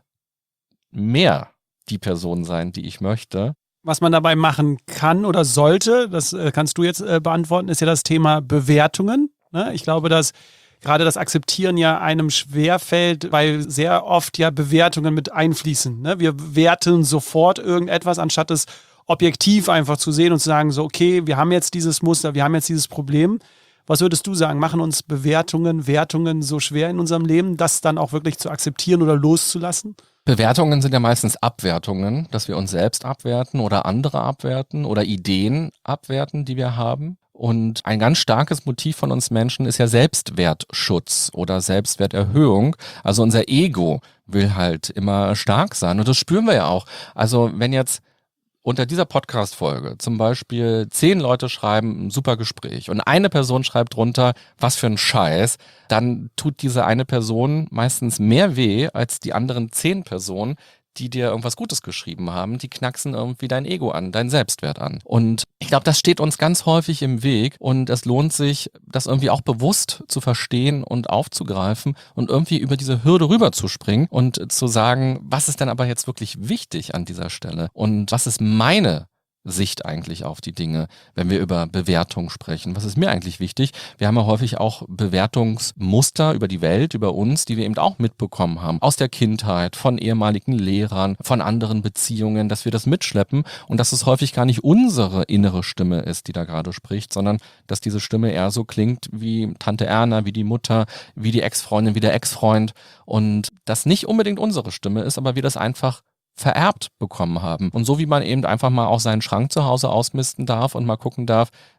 mehr die Person sein, die ich möchte. Was man dabei machen kann oder sollte, das äh, kannst du jetzt äh, beantworten, ist ja das Thema Bewertungen. Ne? Ich glaube, dass gerade das Akzeptieren ja einem schwerfällt, weil sehr oft ja Bewertungen mit einfließen. Ne? Wir werten sofort irgendetwas, anstatt es objektiv einfach zu sehen und zu sagen, so okay, wir haben jetzt dieses Muster, wir haben jetzt dieses Problem. Was würdest du sagen, machen uns Bewertungen, Wertungen so schwer in unserem Leben, das dann auch wirklich zu akzeptieren oder loszulassen? Bewertungen sind ja meistens Abwertungen, dass wir uns selbst abwerten oder andere abwerten oder Ideen abwerten, die wir haben. Und ein ganz starkes Motiv von uns Menschen ist ja Selbstwertschutz oder Selbstwerterhöhung. Also unser Ego will halt immer stark sein und das spüren wir ja auch. Also wenn jetzt unter dieser Podcast-Folge zum Beispiel zehn Leute schreiben, ein super Gespräch und eine Person schreibt drunter, was für ein Scheiß, dann tut diese eine Person meistens mehr weh als die anderen zehn Personen, die dir irgendwas Gutes geschrieben haben, die knacksen irgendwie dein Ego an, deinen Selbstwert an. Und ich glaube, das steht uns ganz häufig im Weg und es lohnt sich, das irgendwie auch bewusst zu verstehen und aufzugreifen und irgendwie über diese Hürde rüberzuspringen und zu sagen, was ist denn aber jetzt wirklich wichtig an dieser Stelle und was ist meine Sicht eigentlich auf die Dinge, wenn wir über Bewertung sprechen. Was ist mir eigentlich wichtig? Wir haben ja häufig auch Bewertungsmuster über die Welt, über uns, die wir eben auch mitbekommen haben. Aus der Kindheit, von ehemaligen Lehrern, von anderen Beziehungen, dass wir das mitschleppen und dass es häufig gar nicht unsere innere Stimme ist, die da gerade spricht, sondern dass diese Stimme eher so klingt wie Tante Erna, wie die Mutter, wie die Ex-Freundin, wie der Ex-Freund und das nicht unbedingt unsere Stimme ist, aber wir das einfach vererbt bekommen haben. Und so wie man eben einfach mal auch seinen Schrank zu Hause ausmisten darf und mal gucken darf,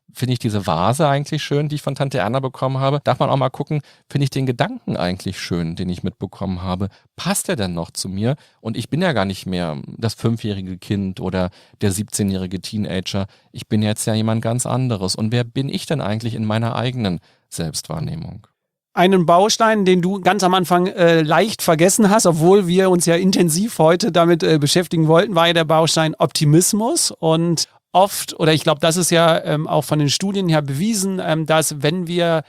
finde ich diese Vase eigentlich schön, die ich von Tante Erna bekommen habe. Darf man auch mal gucken, finde ich den Gedanken eigentlich schön, den ich mitbekommen habe. Passt der denn noch zu mir? Und ich bin ja gar nicht mehr das fünfjährige Kind oder der siebzehnjährige Teenager. Ich bin jetzt ja jemand ganz anderes. Und wer bin ich denn eigentlich in meiner eigenen Selbstwahrnehmung? Einen Baustein, den du ganz am Anfang äh, leicht vergessen hast, obwohl wir uns ja intensiv heute damit äh, beschäftigen wollten, war ja der Baustein Optimismus. Und oft, oder ich glaube, das ist ja ähm, auch von den Studien her bewiesen, ähm, dass wenn wir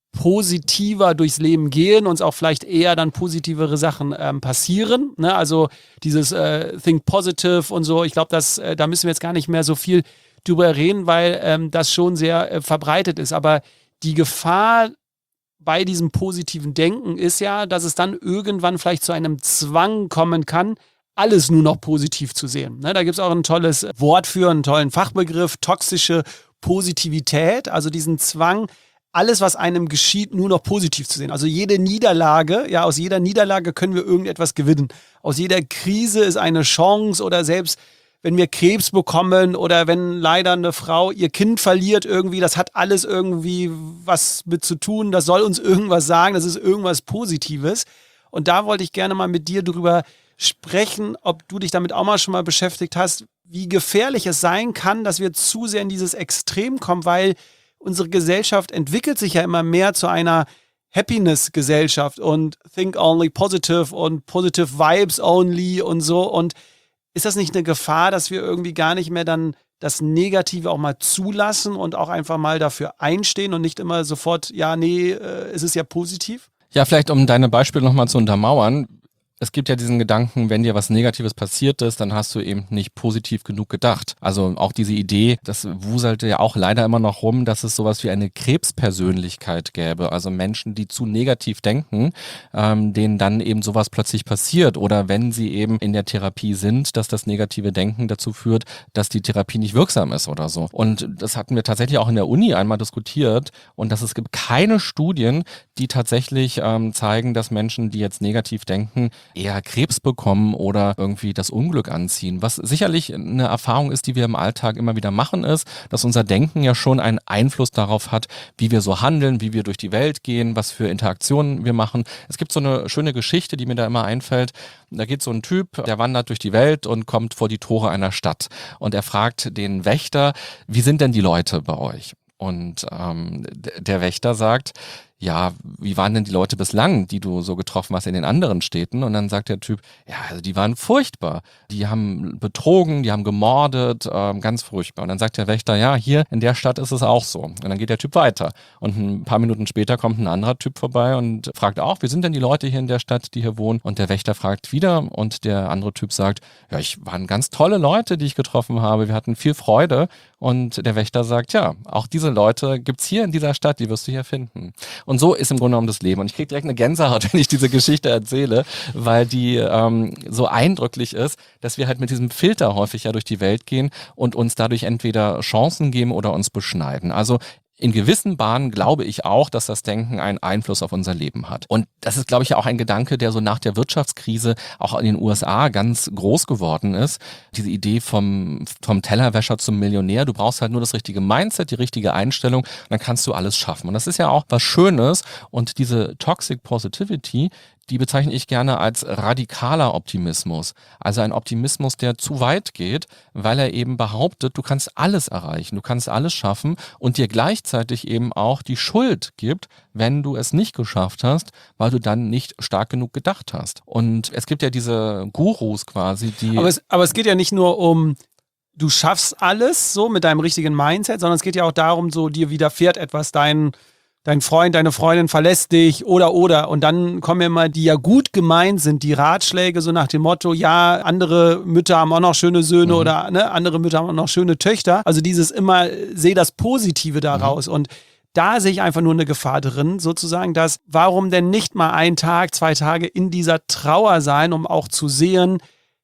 positiver durchs Leben gehen, uns auch vielleicht eher dann positivere Sachen ähm, passieren. Ne? Also dieses äh, Think Positive und so, ich glaube, das, äh, da müssen wir jetzt gar nicht mehr so viel drüber reden, weil ähm, das schon sehr äh, verbreitet ist. Aber die Gefahr bei diesem positiven Denken ist ja, dass es dann irgendwann vielleicht zu einem Zwang kommen kann, alles nur noch positiv zu sehen. Ne, da gibt es auch ein tolles Wort für, einen tollen Fachbegriff, toxische Positivität, also diesen Zwang, alles, was einem geschieht, nur noch positiv zu sehen. Also jede Niederlage, ja, aus jeder Niederlage können wir irgendetwas gewinnen. Aus jeder Krise ist eine Chance oder selbst wenn wir Krebs bekommen oder wenn leider eine Frau ihr Kind verliert irgendwie, das hat alles irgendwie was mit zu tun, das soll uns irgendwas sagen, das ist irgendwas Positives. Und da wollte ich gerne mal mit dir drüber sprechen, ob du dich damit auch mal schon mal beschäftigt hast, wie gefährlich es sein kann, dass wir zu sehr in dieses Extrem kommen, weil unsere Gesellschaft entwickelt sich ja immer mehr zu einer Happiness-Gesellschaft und Think Only Positive und Positive Vibes Only und so. Und ist das nicht eine Gefahr, dass wir irgendwie gar nicht mehr dann das Negative auch mal zulassen und auch einfach mal dafür einstehen und nicht immer sofort, ja, nee, äh, es ist ja positiv? Ja, vielleicht um deine Beispiele nochmal zu untermauern. Es gibt ja diesen Gedanken, wenn dir was Negatives passiert ist, dann hast du eben nicht positiv genug gedacht. Also auch diese Idee, das wuselte ja auch leider immer noch rum, dass es sowas wie eine Krebspersönlichkeit gäbe. Also Menschen, die zu negativ denken, ähm, denen dann eben sowas plötzlich passiert. Oder wenn sie eben in der Therapie sind, dass das negative Denken dazu führt, dass die Therapie nicht wirksam ist oder so. Und das hatten wir tatsächlich auch in der Uni einmal diskutiert. Und dass es gibt keine Studien, die tatsächlich ähm, zeigen, dass Menschen, die jetzt negativ denken, eher Krebs bekommen oder irgendwie das Unglück anziehen. Was sicherlich eine Erfahrung ist, die wir im Alltag immer wieder machen, ist, dass unser Denken ja schon einen Einfluss darauf hat, wie wir so handeln, wie wir durch die Welt gehen, was für Interaktionen wir machen. Es gibt so eine schöne Geschichte, die mir da immer einfällt. Da geht so ein Typ, der wandert durch die Welt und kommt vor die Tore einer Stadt. Und er fragt den Wächter, wie sind denn die Leute bei euch? Und ähm, der Wächter sagt, ja, wie waren denn die Leute bislang, die du so getroffen hast in den anderen Städten? Und dann sagt der Typ, ja, also die waren furchtbar. Die haben betrogen, die haben gemordet, ähm, ganz furchtbar. Und dann sagt der Wächter, ja, hier in der Stadt ist es auch so. Und dann geht der Typ weiter. Und ein paar Minuten später kommt ein anderer Typ vorbei und fragt auch, wie sind denn die Leute hier in der Stadt, die hier wohnen? Und der Wächter fragt wieder und der andere Typ sagt, ja, ich waren ganz tolle Leute, die ich getroffen habe. Wir hatten viel Freude. Und der Wächter sagt, ja, auch diese Leute gibt's hier in dieser Stadt, die wirst du hier finden. Und so ist im Grunde genommen das Leben. Und ich kriege direkt eine Gänsehaut, wenn ich diese Geschichte erzähle, weil die ähm, so eindrücklich ist, dass wir halt mit diesem Filter häufig ja durch die Welt gehen und uns dadurch entweder Chancen geben oder uns beschneiden. Also in gewissen Bahnen glaube ich auch, dass das Denken einen Einfluss auf unser Leben hat. Und das ist, glaube ich, auch ein Gedanke, der so nach der Wirtschaftskrise auch in den U S A ganz groß geworden ist. Diese Idee vom, vom Tellerwäscher zum Millionär. Du brauchst halt nur das richtige Mindset, die richtige Einstellung, und dann kannst du alles schaffen. Und das ist ja auch was Schönes. Und diese Toxic Positivity, die bezeichne ich gerne als radikaler Optimismus. Also ein Optimismus, der zu weit geht, weil er eben behauptet, du kannst alles erreichen, du kannst alles schaffen und dir gleichzeitig eben auch die Schuld gibt, wenn du es nicht geschafft hast, weil du dann nicht stark genug gedacht hast. Und es gibt ja diese Gurus quasi, die... Aber es, aber es geht ja nicht nur um, du schaffst alles so mit deinem richtigen Mindset, sondern es geht ja auch darum, so dir widerfährt etwas, dein... Dein Freund, deine Freundin verlässt dich oder, oder. Und dann kommen immer, die ja gut gemeint sind, die Ratschläge so nach dem Motto, ja, andere Mütter haben auch noch schöne Söhne mhm. oder ne, andere Mütter haben auch noch schöne Töchter. Also dieses immer, sehe das Positive daraus. Mhm. Und da sehe ich einfach nur eine Gefahr drin, sozusagen, dass, warum denn nicht mal einen Tag, zwei Tage in dieser Trauer sein, um auch zu sehen,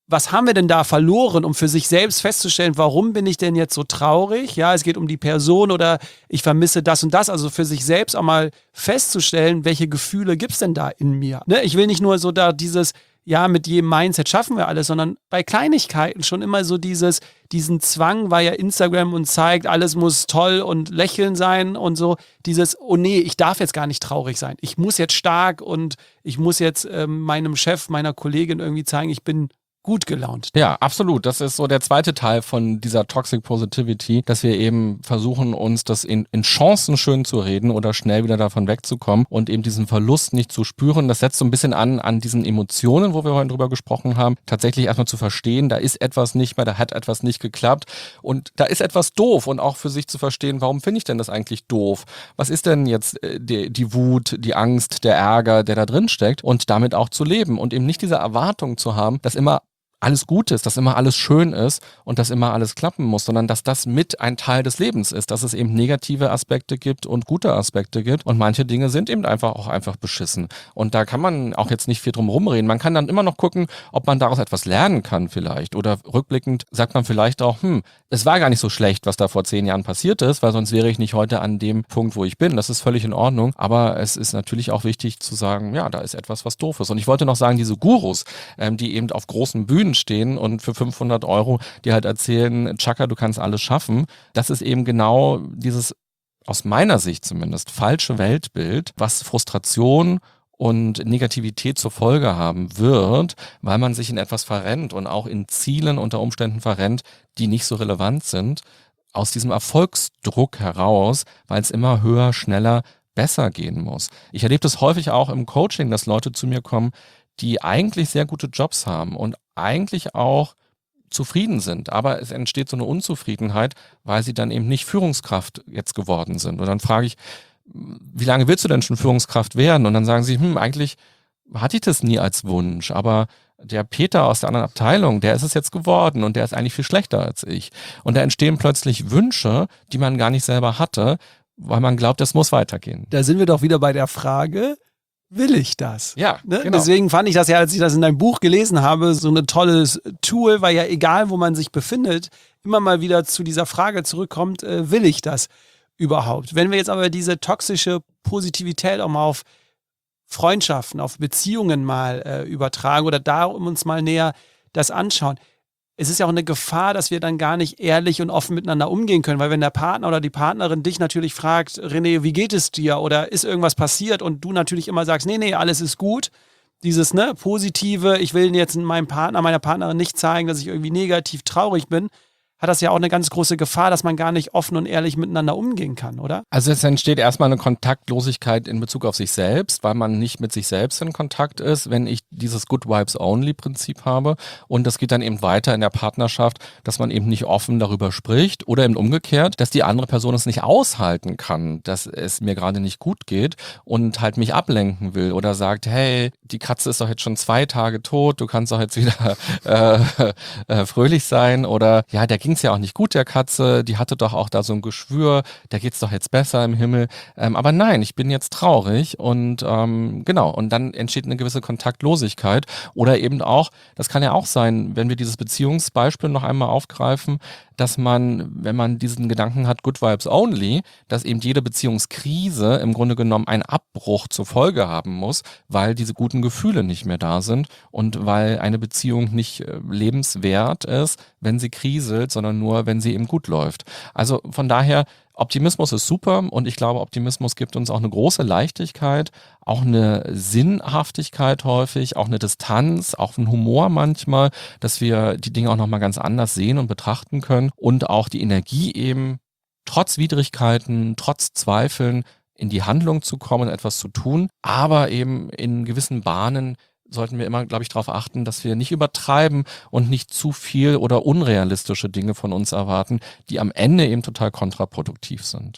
was haben wir denn da verloren, um für sich selbst festzustellen, warum bin ich denn jetzt so traurig? Ja, es geht um die Person oder ich vermisse das und das. Also für sich selbst auch mal festzustellen, welche Gefühle gibt es denn da in mir? Ne? Ich will nicht nur so da dieses, ja, mit jedem Mindset schaffen wir alles, sondern bei Kleinigkeiten schon immer so dieses, diesen Zwang, weil ja Instagram uns zeigt, alles muss toll und lächeln sein und so, dieses, oh nee, ich darf jetzt gar nicht traurig sein. Ich muss jetzt stark und ich muss jetzt ähm, meinem Chef, meiner Kollegin irgendwie zeigen, ich bin gut gelaunt. Ja, absolut. Das ist so der zweite Teil von dieser Toxic Positivity, dass wir eben versuchen, uns das in, in Chancen schön zu reden oder schnell wieder davon wegzukommen und eben diesen Verlust nicht zu spüren. Das setzt so ein bisschen an, an diesen Emotionen, wo wir heute drüber gesprochen haben, tatsächlich erstmal zu verstehen, da ist etwas nicht mehr, da hat etwas nicht geklappt und da ist etwas doof und auch für sich zu verstehen, warum finde ich denn das eigentlich doof? Was ist denn jetzt die, die Wut, die Angst, der Ärger, der da drin steckt und damit auch zu leben und eben nicht diese Erwartung zu haben, dass immer alles gut ist, dass immer alles schön ist und dass immer alles klappen muss, sondern dass das mit ein Teil des Lebens ist, dass es eben negative Aspekte gibt und gute Aspekte gibt und manche Dinge sind eben einfach auch einfach beschissen und da kann man auch jetzt nicht viel drum rumreden. Man kann dann immer noch gucken, ob man daraus etwas lernen kann vielleicht oder rückblickend sagt man vielleicht auch, hm, es war gar nicht so schlecht, was da vor zehn Jahren passiert ist, weil sonst wäre ich nicht heute an dem Punkt, wo ich bin. Das ist völlig in Ordnung, aber es ist natürlich auch wichtig zu sagen, ja, da ist etwas, was doof ist. Und ich wollte noch sagen, diese Gurus, ähm, die eben auf großen Bühnen stehen und für fünfhundert Euro die halt erzählen, Chaka, du kannst alles schaffen. Das ist eben genau dieses, aus meiner Sicht zumindest, falsche Weltbild, was Frustration und Negativität zur Folge haben wird, weil man sich in etwas verrennt und auch in Zielen unter Umständen verrennt, die nicht so relevant sind, aus diesem Erfolgsdruck heraus, weil es immer höher, schneller, besser gehen muss. Ich erlebe das häufig auch im Coaching, dass Leute zu mir kommen, die eigentlich sehr gute Jobs haben und eigentlich auch zufrieden sind, aber es entsteht so eine Unzufriedenheit, weil sie dann eben nicht Führungskraft jetzt geworden sind. Und dann frage ich, wie lange willst du denn schon Führungskraft werden? Und dann sagen sie, hm, eigentlich hatte ich das nie als Wunsch, aber der Peter aus der anderen Abteilung, der ist es jetzt geworden und der ist eigentlich viel schlechter als ich. Und da entstehen plötzlich Wünsche, die man gar nicht selber hatte, weil man glaubt, das muss weitergehen. Da sind wir doch wieder bei der Frage, will ich das? Ja, ne? Genau. Deswegen fand ich das ja, als ich das in deinem Buch gelesen habe, so ein tolles Tool, weil ja egal, wo man sich befindet, immer mal wieder zu dieser Frage zurückkommt, äh, will ich das überhaupt? Wenn wir jetzt aber diese toxische Positivität auch mal auf Freundschaften, auf Beziehungen mal äh, übertragen oder da uns mal näher das anschauen, es ist ja auch eine Gefahr, dass wir dann gar nicht ehrlich und offen miteinander umgehen können, weil wenn der Partner oder die Partnerin dich natürlich fragt, René, wie geht es dir oder ist irgendwas passiert und du natürlich immer sagst, nee, nee, alles ist gut, dieses ne Positive, ich will jetzt meinem Partner, meiner Partnerin nicht zeigen, dass ich irgendwie negativ traurig bin, hat das ja auch eine ganz große Gefahr, dass man gar nicht offen und ehrlich miteinander umgehen kann, oder? Also es entsteht erstmal eine Kontaktlosigkeit in Bezug auf sich selbst, weil man nicht mit sich selbst in Kontakt ist, wenn ich dieses Good Vibes Only Prinzip habe. Und das geht dann eben weiter in der Partnerschaft, dass man eben nicht offen darüber spricht oder eben umgekehrt, dass die andere Person es nicht aushalten kann, dass es mir gerade nicht gut geht und halt mich ablenken will oder sagt, hey, die Katze ist doch jetzt schon zwei Tage tot, du kannst doch jetzt wieder äh, äh, fröhlich sein oder ja, der ging es ja auch nicht gut, der Katze, die hatte doch auch da so ein Geschwür, der geht's doch jetzt besser im Himmel. Ähm, aber nein, ich bin jetzt traurig und ähm, genau, und dann entsteht eine gewisse Kontaktlosigkeit. Oder eben auch, das kann ja auch sein, wenn wir dieses Beziehungsbeispiel noch einmal aufgreifen, dass man, wenn man diesen Gedanken hat, Good Vibes Only, dass eben jede Beziehungskrise im Grunde genommen einen Abbruch zur Folge haben muss, weil diese guten Gefühle nicht mehr da sind und weil eine Beziehung nicht äh, lebenswert ist, wenn sie kriselt, sondern nur, wenn sie eben gut läuft. Also von daher, Optimismus ist super und ich glaube, Optimismus gibt uns auch eine große Leichtigkeit, auch eine Sinnhaftigkeit häufig, auch eine Distanz, auch einen Humor manchmal, dass wir die Dinge auch nochmal ganz anders sehen und betrachten können und auch die Energie eben trotz Widrigkeiten, trotz Zweifeln in die Handlung zu kommen, etwas zu tun, aber eben in gewissen Bahnen sollten wir immer, glaube ich, darauf achten, dass wir nicht übertreiben und nicht zu viel oder unrealistische Dinge von uns erwarten, die am Ende eben total kontraproduktiv sind.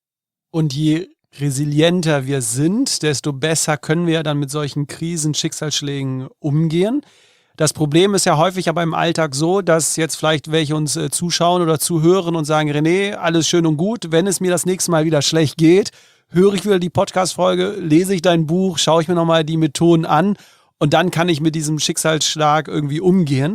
Und je resilienter wir sind, desto besser können wir ja dann mit solchen Krisen, Schicksalsschlägen umgehen. Das Problem ist ja häufig aber im Alltag so, dass jetzt vielleicht welche uns äh, zuschauen oder zuhören und sagen, René, alles schön und gut, wenn es mir das nächste Mal wieder schlecht geht, höre ich wieder die Podcast-Folge, lese ich dein Buch, schaue ich mir nochmal die Methoden an und dann kann ich mit diesem Schicksalsschlag irgendwie umgehen.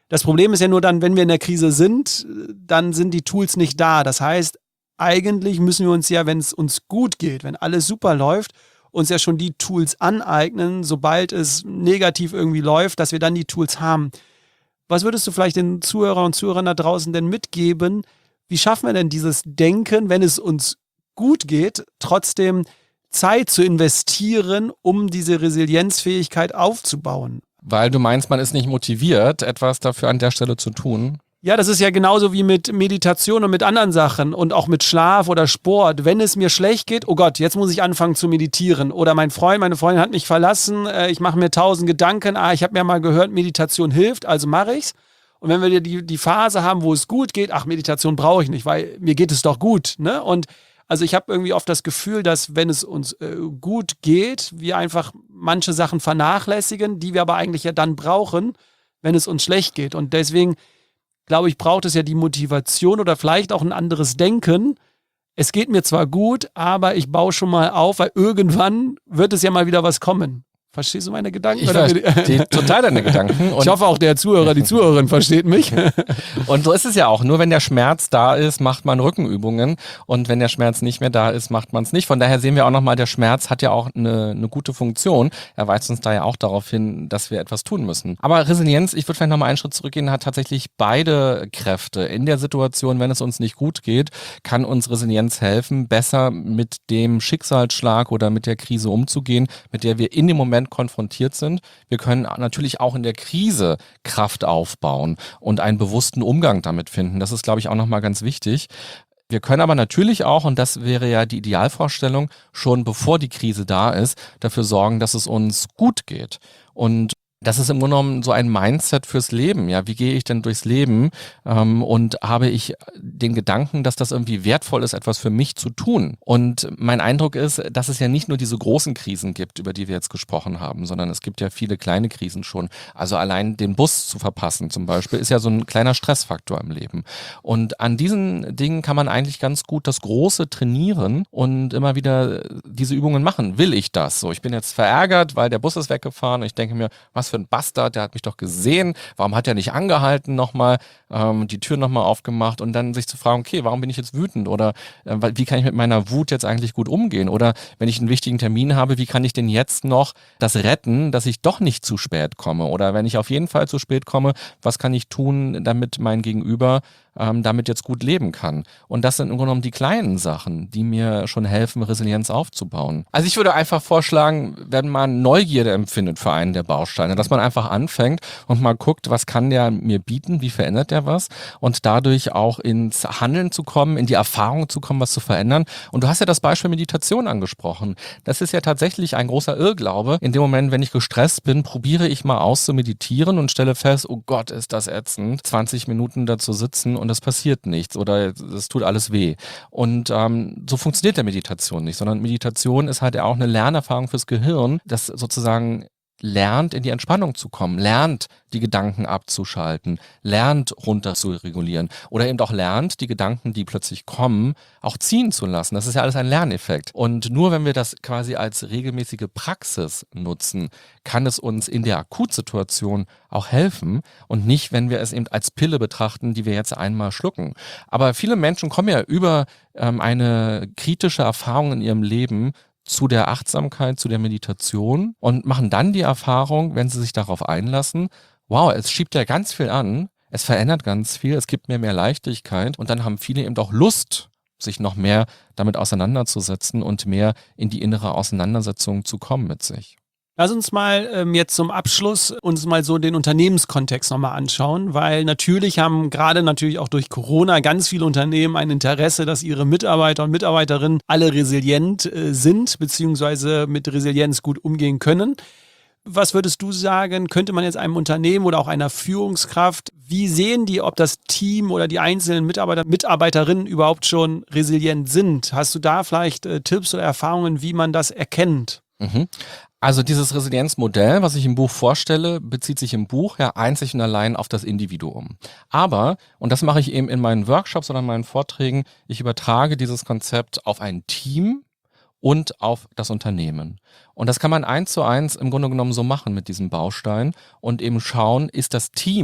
Das Problem ist ja nur dann, wenn wir in der Krise sind, dann sind die Tools nicht da. Das heißt, eigentlich müssen wir uns ja, wenn es uns gut geht, wenn alles super läuft, uns ja schon die Tools aneignen, sobald es negativ irgendwie läuft, dass wir dann die Tools haben. Was würdest du vielleicht den Zuhörern und Zuhörern da draußen denn mitgeben? Wie schaffen wir denn dieses Denken, wenn es uns gut geht, trotzdem Zeit zu investieren, um diese Resilienzfähigkeit aufzubauen? Weil du meinst, man ist nicht motiviert, etwas dafür an der Stelle zu tun? Ja, das ist ja genauso wie mit Meditation und mit anderen Sachen und auch mit Schlaf oder Sport. Wenn es mir schlecht geht, oh Gott, jetzt muss ich anfangen zu meditieren. Oder mein Freund, meine Freundin hat mich verlassen, äh, ich mache mir tausend Gedanken, ah, ich habe mir mal gehört, Meditation hilft, also mache ich's. Und wenn wir die, die Phase haben, wo es gut geht, ach, Meditation brauche ich nicht, weil mir geht es doch gut, ne? Und also ich habe irgendwie oft das Gefühl, dass wenn es uns äh, gut geht, wir einfach manche Sachen vernachlässigen, die wir aber eigentlich ja dann brauchen, wenn es uns schlecht geht. Und deswegen glaube ich, braucht es ja die Motivation oder vielleicht auch ein anderes Denken. Es geht mir zwar gut, aber ich baue schon mal auf, weil irgendwann wird es ja mal wieder was kommen. Verstehst du meine Gedanken? Ich verstehe total deine Gedanken. Und ich hoffe auch der Zuhörer, die Zuhörerin versteht mich. Und so ist es ja auch. Nur wenn der Schmerz da ist, macht man Rückenübungen. Und wenn der Schmerz nicht mehr da ist, macht man es nicht. Von daher sehen wir auch nochmal, der Schmerz hat ja auch eine, eine gute Funktion. Er weist uns da ja auch darauf hin, dass wir etwas tun müssen. Aber Resilienz, ich würde vielleicht nochmal einen Schritt zurückgehen, hat tatsächlich beide Kräfte. In der Situation, wenn es uns nicht gut geht, kann uns Resilienz helfen, besser mit dem Schicksalsschlag oder mit der Krise umzugehen, mit der wir in dem Moment konfrontiert sind. Wir können natürlich auch in der Krise Kraft aufbauen und einen bewussten Umgang damit finden. Das ist, glaube ich, auch nochmal ganz wichtig. Wir können aber natürlich auch, und das wäre ja die Idealvorstellung, schon bevor die Krise da ist, dafür sorgen, dass es uns gut geht. Und das ist im Grunde genommen so ein Mindset fürs Leben. Ja, wie gehe ich denn durchs Leben? Ähm, und habe ich den Gedanken, dass das irgendwie wertvoll ist, etwas für mich zu tun? Und mein Eindruck ist, dass es ja nicht nur diese großen Krisen gibt, über die wir jetzt gesprochen haben, sondern es gibt ja viele kleine Krisen schon. Also allein den Bus zu verpassen zum Beispiel ist ja so ein kleiner Stressfaktor im Leben. Und an diesen Dingen kann man eigentlich ganz gut das Große trainieren und immer wieder diese Übungen machen. Will ich das? So, ich bin jetzt verärgert, weil der Bus ist weggefahren und ich denke mir, was für ein Bastard, der hat mich doch gesehen, warum hat er nicht angehalten nochmal, ähm, die Tür nochmal aufgemacht und dann sich zu fragen, okay, warum bin ich jetzt wütend oder äh, wie kann ich mit meiner Wut jetzt eigentlich gut umgehen oder wenn ich einen wichtigen Termin habe, wie kann ich denn jetzt noch das retten, dass ich doch nicht zu spät komme oder wenn ich auf jeden Fall zu spät komme, was kann ich tun, damit mein Gegenüber ähm, damit jetzt gut leben kann. Und das sind im Grunde genommen die kleinen Sachen, die mir schon helfen, Resilienz aufzubauen. Also ich würde einfach vorschlagen, wenn man Neugierde empfindet für einen der Bausteine, dass man einfach anfängt und mal guckt, was kann der mir bieten, wie verändert der was und dadurch auch ins Handeln zu kommen, in die Erfahrung zu kommen, was zu verändern. Und du hast ja das Beispiel Meditation angesprochen. Das ist ja tatsächlich ein großer Irrglaube. In dem Moment, wenn ich gestresst bin, probiere ich mal aus zu meditieren und stelle fest, oh Gott, ist das ätzend, zwanzig Minuten da zu sitzen und es passiert nichts oder es tut alles weh. Und ähm, so funktioniert der Meditation nicht, sondern Meditation ist halt auch eine Lernerfahrung fürs Gehirn, das sozusagen lernt, in die Entspannung zu kommen, lernt, die Gedanken abzuschalten, lernt, runter zu regulieren oder eben auch lernt, die Gedanken, die plötzlich kommen, auch ziehen zu lassen. Das ist ja alles ein Lerneffekt. Und nur wenn wir das quasi als regelmäßige Praxis nutzen, kann es uns in der Akutsituation auch helfen und nicht, wenn wir es eben als Pille betrachten, die wir jetzt einmal schlucken. Aber viele Menschen kommen ja über ähm, eine kritische Erfahrung in ihrem Leben zu der Achtsamkeit, zu der Meditation und machen dann die Erfahrung, wenn sie sich darauf einlassen, wow, es schiebt ja ganz viel an, es verändert ganz viel, es gibt mir mehr Leichtigkeit und dann haben viele eben auch Lust, sich noch mehr damit auseinanderzusetzen und mehr in die innere Auseinandersetzung zu kommen mit sich. Lass uns mal ähm, jetzt zum Abschluss uns mal so den Unternehmenskontext nochmal anschauen, weil natürlich haben gerade natürlich auch durch Corona ganz viele Unternehmen ein Interesse, dass ihre Mitarbeiter und Mitarbeiterinnen alle resilient äh, sind, beziehungsweise mit Resilienz gut umgehen können. Was würdest du sagen, könnte man jetzt einem Unternehmen oder auch einer Führungskraft, wie sehen die, ob das Team oder die einzelnen Mitarbeiter, Mitarbeiterinnen überhaupt schon resilient sind? Hast du da vielleicht äh, Tipps oder Erfahrungen, wie man das erkennt? Mhm. Also dieses Resilienzmodell, was ich im Buch vorstelle, bezieht sich im Buch ja einzig und allein auf das Individuum. Aber, und das mache ich eben in meinen Workshops oder in meinen Vorträgen, ich übertrage dieses Konzept auf ein Team und auf das Unternehmen. Und das kann man eins zu eins im Grunde genommen so machen mit diesem Baustein und eben schauen, ist das Team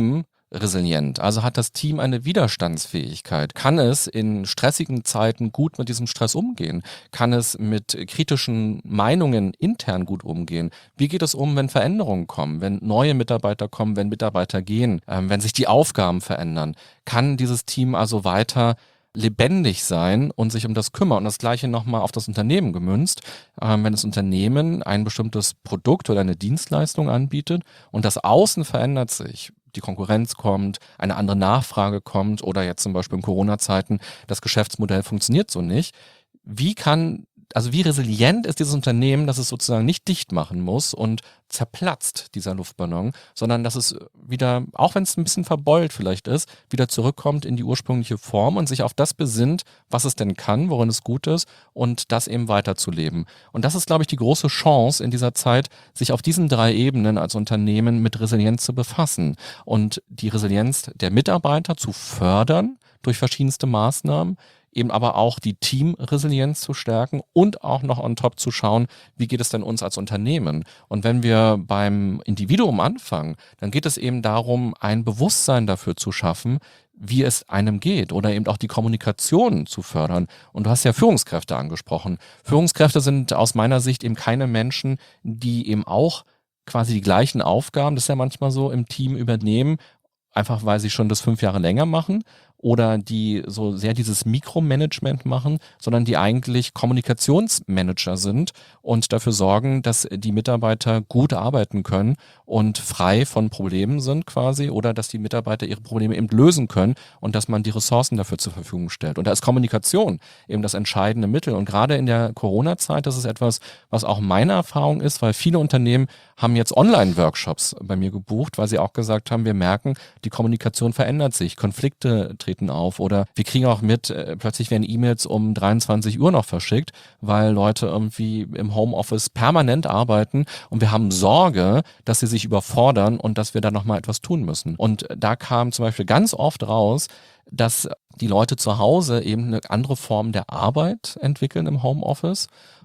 resilient? Also hat das Team eine Widerstandsfähigkeit? Kann es in stressigen Zeiten gut mit diesem Stress umgehen? Kann es mit kritischen Meinungen intern gut umgehen? Wie geht es um, wenn Veränderungen kommen, wenn neue Mitarbeiter kommen, wenn Mitarbeiter gehen, ähm, wenn sich die Aufgaben verändern? Kann dieses Team also weiter lebendig sein und sich um das kümmern? Und das Gleiche nochmal auf das Unternehmen gemünzt. Ähm, wenn das Unternehmen ein bestimmtes Produkt oder eine Dienstleistung anbietet und das Außen verändert sich, die Konkurrenz kommt, eine andere Nachfrage kommt oder jetzt zum Beispiel in Corona-Zeiten, das Geschäftsmodell funktioniert so nicht. Wie kann, also wie resilient ist dieses Unternehmen, dass es sozusagen nicht dicht machen muss und zerplatzt, dieser Luftballon, sondern dass es wieder, auch wenn es ein bisschen verbeult vielleicht ist, wieder zurückkommt in die ursprüngliche Form und sich auf das besinnt, was es denn kann, worin es gut ist und das eben weiterzuleben. Und das ist, glaube ich, die große Chance in dieser Zeit, sich auf diesen drei Ebenen als Unternehmen mit Resilienz zu befassen und die Resilienz der Mitarbeiter zu fördern durch verschiedenste Maßnahmen, eben aber auch die Teamresilienz zu stärken und auch noch on top zu schauen, wie geht es denn uns als Unternehmen? Und wenn wir beim Individuum anfangen, dann geht es eben darum, ein Bewusstsein dafür zu schaffen, wie es einem geht oder eben auch die Kommunikation zu fördern. Und du hast ja Führungskräfte angesprochen. Führungskräfte sind aus meiner Sicht eben keine Menschen, die eben auch quasi die gleichen Aufgaben, das ist ja manchmal so, im Team übernehmen, einfach weil sie schon das fünf Jahre länger machen oder die so sehr dieses Mikromanagement machen, sondern die eigentlich Kommunikationsmanager sind und dafür sorgen, dass die Mitarbeiter gut arbeiten können und frei von Problemen sind quasi oder dass die Mitarbeiter ihre Probleme eben lösen können und dass man die Ressourcen dafür zur Verfügung stellt. Und da ist Kommunikation eben das entscheidende Mittel. Und gerade in der Corona-Zeit, das ist etwas, was auch meine Erfahrung ist, weil viele Unternehmen haben jetzt Online-Workshops bei mir gebucht, weil sie auch gesagt haben, wir merken, die Kommunikation verändert sich, Konflikte treten auf oder wir kriegen auch mit, äh, plötzlich werden E-Mails um dreiundzwanzig Uhr noch verschickt, weil Leute irgendwie im Homeoffice permanent arbeiten und wir haben Sorge, dass sie sich überfordern und dass wir da nochmal etwas tun müssen. Und da kam zum Beispiel ganz oft raus, dass die Leute zu Hause eben eine andere Form der Arbeit entwickeln im Homeoffice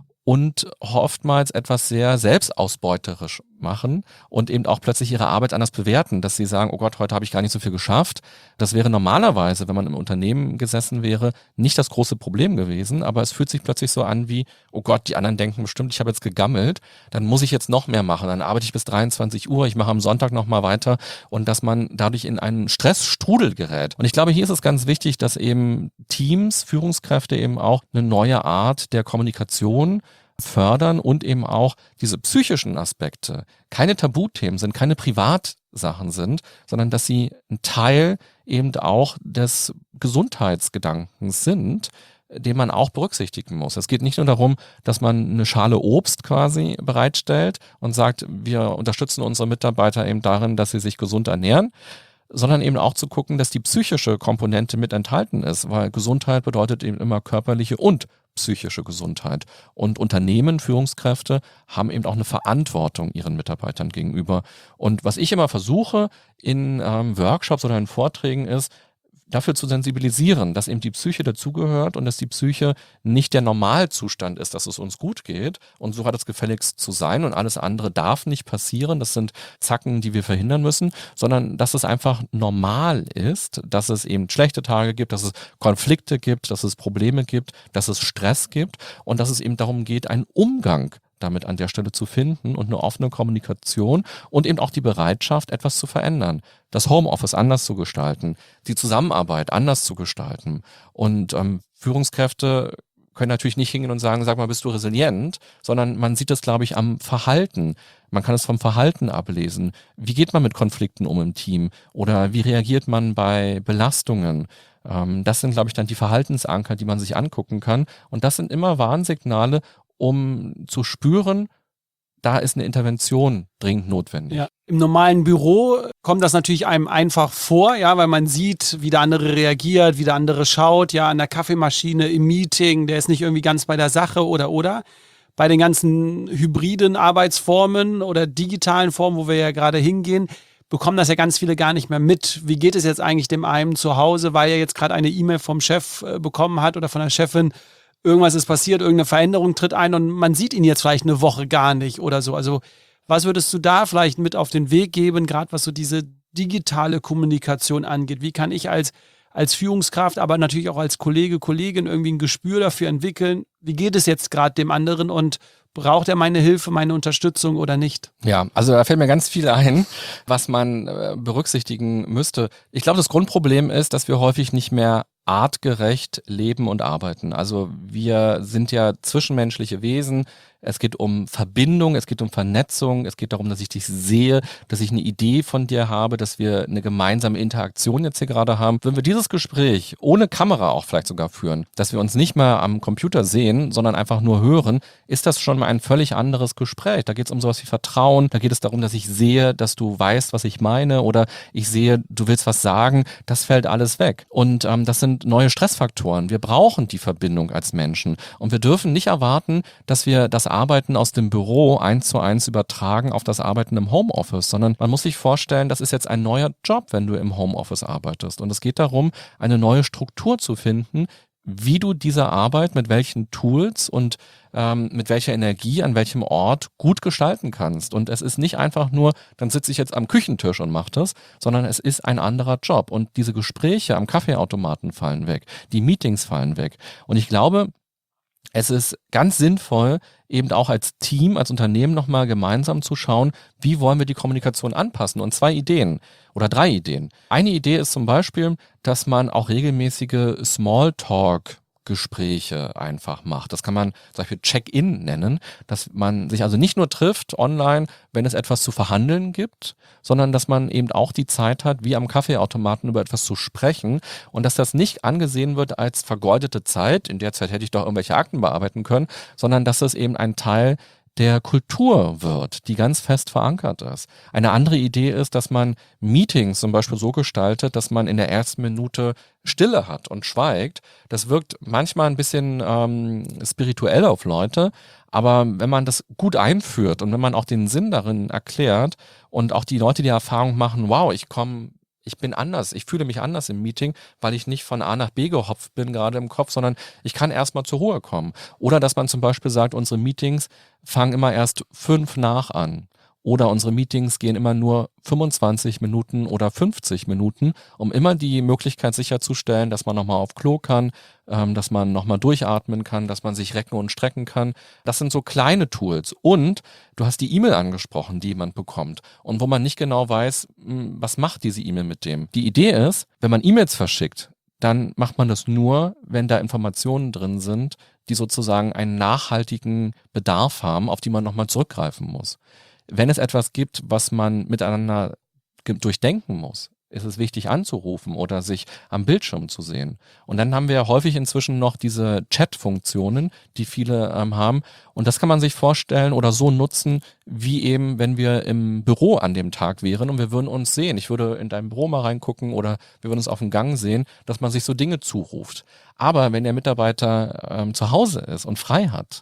und oftmals etwas sehr selbstausbeuterisch machen und eben auch plötzlich ihre Arbeit anders bewerten, dass sie sagen, oh Gott, heute habe ich gar nicht so viel geschafft. Das wäre normalerweise, wenn man im Unternehmen gesessen wäre, nicht das große Problem gewesen, aber es fühlt sich plötzlich so an wie, oh Gott, die anderen denken bestimmt, ich habe jetzt gegammelt, dann muss ich jetzt noch mehr machen, dann arbeite ich bis dreiundzwanzig Uhr, ich mache am Sonntag nochmal weiter und dass man dadurch in einen Stressstrudel gerät. Und ich glaube, hier ist es ganz wichtig, dass eben Teams, Führungskräfte eben auch eine neue Art der Kommunikation fördern und eben auch diese psychischen Aspekte keine Tabuthemen sind, keine Privatsachen sind, sondern dass sie ein Teil eben auch des Gesundheitsgedankens sind, den man auch berücksichtigen muss. Es geht nicht nur darum, dass man eine Schale Obst quasi bereitstellt und sagt, wir unterstützen unsere Mitarbeiter eben darin, dass sie sich gesund ernähren, sondern eben auch zu gucken, dass die psychische Komponente mit enthalten ist, weil Gesundheit bedeutet eben immer körperliche und psychische Gesundheit. Und Unternehmen, Führungskräfte haben eben auch eine Verantwortung ihren Mitarbeitern gegenüber. Und was ich immer versuche in ähm, Workshops oder in Vorträgen ist, dafür zu sensibilisieren, dass eben die Psyche dazugehört und dass die Psyche nicht der Normalzustand ist, dass es uns gut geht und so hat es gefälligst zu sein und alles andere darf nicht passieren, das sind Zacken, die wir verhindern müssen, sondern dass es einfach normal ist, dass es eben schlechte Tage gibt, dass es Konflikte gibt, dass es Probleme gibt, dass es Stress gibt und dass es eben darum geht, einen Umgang damit an der Stelle zu finden und eine offene Kommunikation und eben auch die Bereitschaft, etwas zu verändern. Das Homeoffice anders zu gestalten, die Zusammenarbeit anders zu gestalten. Und ähm, Führungskräfte können natürlich nicht hingehen und sagen, sag mal, bist du resilient, sondern man sieht das, glaube ich, am Verhalten. Man kann es vom Verhalten ablesen. Wie geht man mit Konflikten um im Team? Oder wie reagiert man bei Belastungen? Ähm, das sind, glaube ich, dann die Verhaltensanker, die man sich angucken kann. Und das sind immer Warnsignale, um zu spüren, da ist eine Intervention dringend notwendig. Ja. Im normalen Büro kommt das natürlich einem einfach vor, ja, weil man sieht, wie der andere reagiert, wie der andere schaut, ja, an der Kaffeemaschine, im Meeting, der ist nicht irgendwie ganz bei der Sache oder oder. Bei den ganzen hybriden Arbeitsformen oder digitalen Formen, wo wir ja gerade hingehen, bekommen das ja ganz viele gar nicht mehr mit. Wie geht es jetzt eigentlich dem einen zu Hause, weil er jetzt gerade eine E-Mail vom Chef äh, bekommen hat oder von der Chefin, irgendwas ist passiert, irgendeine Veränderung tritt ein und man sieht ihn jetzt vielleicht eine Woche gar nicht oder so. Also was würdest du da vielleicht mit auf den Weg geben, gerade was so diese digitale Kommunikation angeht? Wie kann ich als, als Führungskraft, aber natürlich auch als Kollege, Kollegin irgendwie ein Gespür dafür entwickeln, wie geht es jetzt gerade dem anderen und braucht er meine Hilfe, meine Unterstützung oder nicht? Ja, also da fällt mir ganz viel ein, was man äh, berücksichtigen müsste. Ich glaube, das Grundproblem ist, dass wir häufig nicht mehr artgerecht leben und arbeiten. Also wir sind ja zwischenmenschliche Wesen. Es geht um Verbindung, es geht um Vernetzung, es geht darum, dass ich dich sehe, dass ich eine Idee von dir habe, dass wir eine gemeinsame Interaktion jetzt hier gerade haben. Wenn wir dieses Gespräch ohne Kamera auch vielleicht sogar führen, dass wir uns nicht mehr am Computer sehen, sondern einfach nur hören, ist das schon mal ein völlig anderes Gespräch. Da geht es um sowas wie Vertrauen, da geht es darum, dass ich sehe, dass du weißt, was ich meine oder ich sehe, du willst was sagen. Das fällt alles weg. Und ähm, das sind neue Stressfaktoren. Wir brauchen die Verbindung als Menschen und wir dürfen nicht erwarten, dass wir das Arbeiten aus dem Büro eins zu eins übertragen auf das Arbeiten im Homeoffice, sondern man muss sich vorstellen, das ist jetzt ein neuer Job, wenn du im Homeoffice arbeitest. Und es geht darum, eine neue Struktur zu finden, wie du diese Arbeit mit welchen Tools und ähm, mit welcher Energie an welchem Ort gut gestalten kannst. Und es ist nicht einfach nur, dann sitze ich jetzt am Küchentisch und mache das, sondern es ist ein anderer Job. Und diese Gespräche am Kaffeeautomaten fallen weg, die Meetings fallen weg. Und ich glaube, es ist ganz sinnvoll, eben auch als Team, als Unternehmen nochmal gemeinsam zu schauen, wie wollen wir die Kommunikation anpassen. Und zwei Ideen oder drei Ideen. Eine Idee ist zum Beispiel, dass man auch regelmäßige Smalltalk Gespräche einfach macht. Das kann man zum Beispiel Check-in nennen, dass man sich also nicht nur trifft online, wenn es etwas zu verhandeln gibt, sondern dass man eben auch die Zeit hat, wie am Kaffeeautomaten über etwas zu sprechen und dass das nicht angesehen wird als vergeudete Zeit, in der Zeit hätte ich doch irgendwelche Akten bearbeiten können, sondern dass es eben ein Teil der Kultur wird, die ganz fest verankert ist. Eine andere Idee ist, dass man Meetings zum Beispiel so gestaltet, dass man in der ersten Minute Stille hat und schweigt. Das wirkt manchmal ein bisschen ähm, spirituell auf Leute, aber wenn man das gut einführt und wenn man auch den Sinn darin erklärt und auch die Leute die Erfahrung machen, wow, ich komme Ich bin anders, ich fühle mich anders im Meeting, weil ich nicht von A nach B gehopft bin gerade im Kopf, sondern ich kann erstmal zur Ruhe kommen. Oder dass man zum Beispiel sagt, unsere Meetings fangen immer erst fünf nach an. Oder unsere Meetings gehen immer nur fünfundzwanzig Minuten oder fünfzig Minuten, um immer die Möglichkeit sicherzustellen, dass man nochmal auf Klo kann, ähm, dass man nochmal durchatmen kann, dass man sich recken und strecken kann. Das sind so kleine Tools. Und du hast die E-Mail angesprochen, die jemand bekommt und wo man nicht genau weiß, mh, was macht diese E-Mail mit dem. Die Idee ist, wenn man E-Mails verschickt, dann macht man das nur, wenn da Informationen drin sind, die sozusagen einen nachhaltigen Bedarf haben, auf die man nochmal zurückgreifen muss. Wenn es etwas gibt, was man miteinander durchdenken muss, ist es wichtig anzurufen oder sich am Bildschirm zu sehen. Und dann haben wir häufig inzwischen noch diese Chat-Funktionen, die viele ähm, haben. Und das kann man sich vorstellen oder so nutzen, wie eben, wenn wir im Büro an dem Tag wären und wir würden uns sehen. Ich würde in dein Büro mal reingucken oder wir würden uns auf dem Gang sehen, dass man sich so Dinge zuruft. Aber wenn der Mitarbeiter ähm, zu Hause ist und frei hat,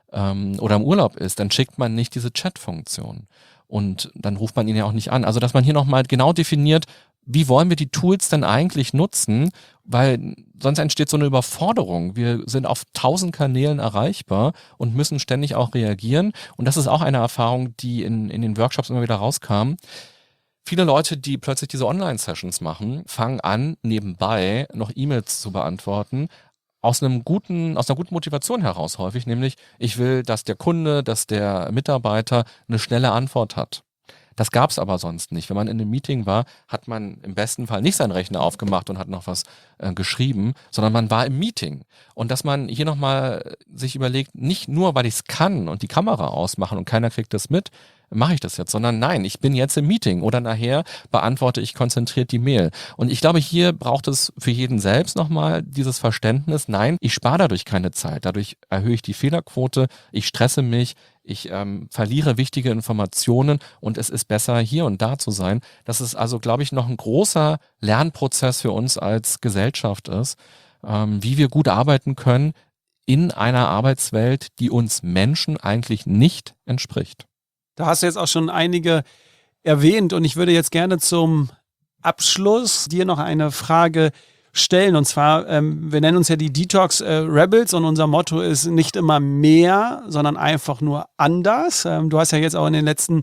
oder im Urlaub ist, dann schickt man nicht diese Chat-Funktion und dann ruft man ihn ja auch nicht an. Also dass man hier nochmal genau definiert, wie wollen wir die Tools denn eigentlich nutzen, weil sonst entsteht so eine Überforderung. Wir sind auf tausend Kanälen erreichbar und müssen ständig auch reagieren und das ist auch eine Erfahrung, die in, in den Workshops immer wieder rauskam. Viele Leute, die plötzlich diese Online-Sessions machen, fangen an, nebenbei noch E-Mails zu beantworten, aus einem guten, aus einer guten Motivation heraus häufig, nämlich ich will, dass der Kunde, dass der Mitarbeiter eine schnelle Antwort hat. Das gab es aber sonst nicht. Wenn man in einem Meeting war, hat man im besten Fall nicht seinen Rechner aufgemacht und hat noch was äh, geschrieben, sondern man war im Meeting. Und dass man hier nochmal sich überlegt, nicht nur, weil ich es kann und die Kamera ausmachen und keiner kriegt das mit, mache ich das jetzt, sondern nein, ich bin jetzt im Meeting oder nachher beantworte ich konzentriert die Mail. Und ich glaube, hier braucht es für jeden selbst nochmal dieses Verständnis, nein, ich spare dadurch keine Zeit, dadurch erhöhe ich die Fehlerquote, ich stresse mich, ich ähm, verliere wichtige Informationen und es ist besser, hier und da zu sein. Das ist also, glaube ich, noch ein großer Lernprozess für uns als Gesellschaft ist, ähm, wie wir gut arbeiten können in einer Arbeitswelt, die uns Menschen eigentlich nicht entspricht. Da hast du jetzt auch schon einige erwähnt und ich würde jetzt gerne zum Abschluss dir noch eine Frage stellen. Und zwar, ähm, wir nennen uns ja die Detox äh, Rebels und unser Motto ist nicht immer mehr, sondern einfach nur anders. Ähm, du hast ja jetzt auch in den letzten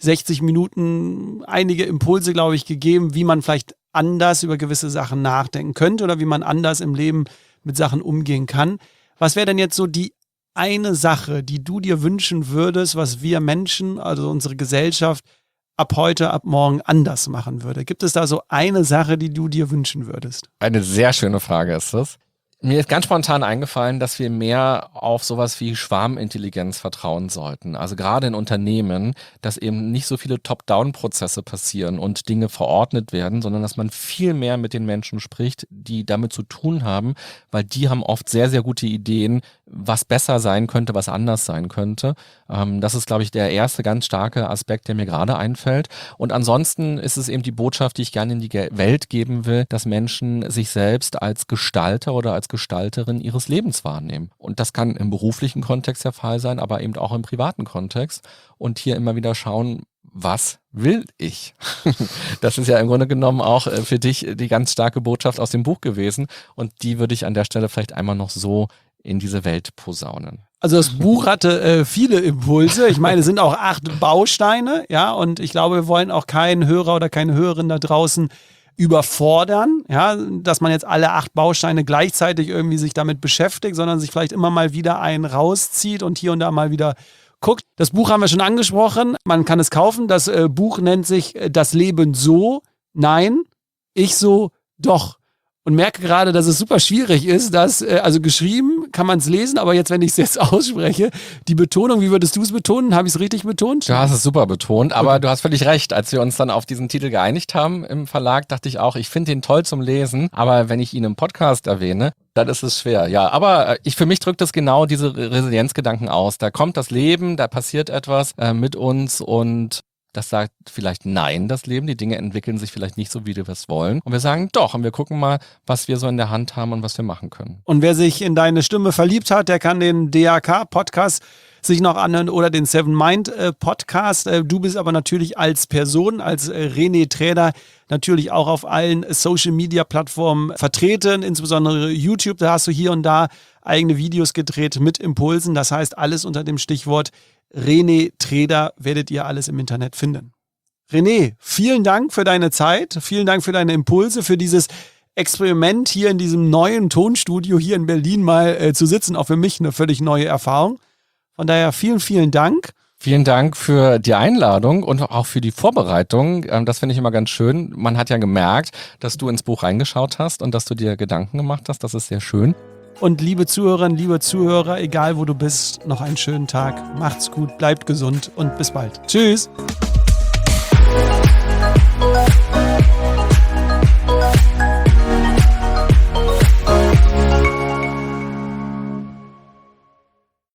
sechzig Minuten einige Impulse, glaube ich, gegeben, wie man vielleicht anders über gewisse Sachen nachdenken könnte oder wie man anders im Leben mit Sachen umgehen kann. Was wäre denn jetzt so die eine Sache, die du dir wünschen würdest, was wir Menschen, also unsere Gesellschaft, ab heute, ab morgen anders machen würde? Gibt es da so eine Sache, die du dir wünschen würdest? Eine sehr schöne Frage ist das. Mir ist ganz spontan eingefallen, dass wir mehr auf sowas wie Schwarmintelligenz vertrauen sollten. Also gerade in Unternehmen, dass eben nicht so viele Top-Down-Prozesse passieren und Dinge verordnet werden, sondern dass man viel mehr mit den Menschen spricht, die damit zu tun haben, weil die haben oft sehr, sehr gute Ideen, was besser sein könnte, was anders sein könnte. Ähm, das ist, glaube ich, der erste ganz starke Aspekt, der mir gerade einfällt. Und ansonsten ist es eben die Botschaft, die ich gerne in die Ge- Welt geben will, dass Menschen sich selbst als Gestalter oder als Gestalterin ihres Lebens wahrnehmen. Und das kann im beruflichen Kontext der Fall sein, aber eben auch im privaten Kontext. Und hier immer wieder schauen, was will ich? Das ist ja im Grunde genommen auch für dich die ganz starke Botschaft aus dem Buch gewesen. Und die würde ich an der Stelle vielleicht einmal noch so in diese Welt posaunen. Also das Buch hatte äh, viele Impulse. Ich meine, es sind auch acht Bausteine, ja, und ich glaube, wir wollen auch keinen Hörer oder keine Hörerin da draußen überfordern, ja, dass man jetzt alle acht Bausteine gleichzeitig irgendwie sich damit beschäftigt, sondern sich vielleicht immer mal wieder einen rauszieht und hier und da mal wieder guckt. Das Buch haben wir schon angesprochen. Man kann es kaufen. Das äh, Buch nennt sich äh, Das Leben so, nein, ich so, doch. Und merke gerade, dass es super schwierig ist, dass, äh, also geschrieben kann man es lesen, aber jetzt, wenn ich es jetzt ausspreche, die Betonung, wie würdest du es betonen? Habe ich es richtig betont? Du hast es super betont, aber okay. Du hast völlig recht. Als wir uns dann auf diesen Titel geeinigt haben im Verlag, dachte ich auch, ich finde den toll zum Lesen, aber wenn ich ihn im Podcast erwähne, dann ist es schwer. Ja, aber ich, für mich drückt das genau diese Resilienzgedanken aus. Da kommt das Leben, da passiert etwas äh, mit uns und das sagt vielleicht nein, das Leben. Die Dinge entwickeln sich vielleicht nicht so, wie wir es wollen. Und wir sagen doch und wir gucken mal, was wir so in der Hand haben und was wir machen können. Und wer sich in deine Stimme verliebt hat, der kann den D A K-Podcast sich noch anhören oder den Seven Mind Podcast. Du bist aber natürlich als Person, als René Träder natürlich auch auf allen Social-Media-Plattformen vertreten, insbesondere YouTube. Da hast du hier und da eigene Videos gedreht mit Impulsen. Das heißt, alles unter dem Stichwort René Träder werdet ihr alles im Internet finden. René, vielen Dank für deine Zeit, vielen Dank für deine Impulse, für dieses Experiment hier in diesem neuen Tonstudio hier in Berlin mal äh, zu sitzen. Auch für mich eine völlig neue Erfahrung. Von daher vielen, vielen Dank. Vielen Dank für die Einladung und auch für die Vorbereitung. Das finde ich immer ganz schön. Man hat ja gemerkt, dass du ins Buch reingeschaut hast und dass du dir Gedanken gemacht hast. Das ist sehr schön. Und liebe Zuhörerinnen, liebe Zuhörer, egal wo du bist, noch einen schönen Tag. Macht's gut, bleibt gesund und bis bald. Tschüss.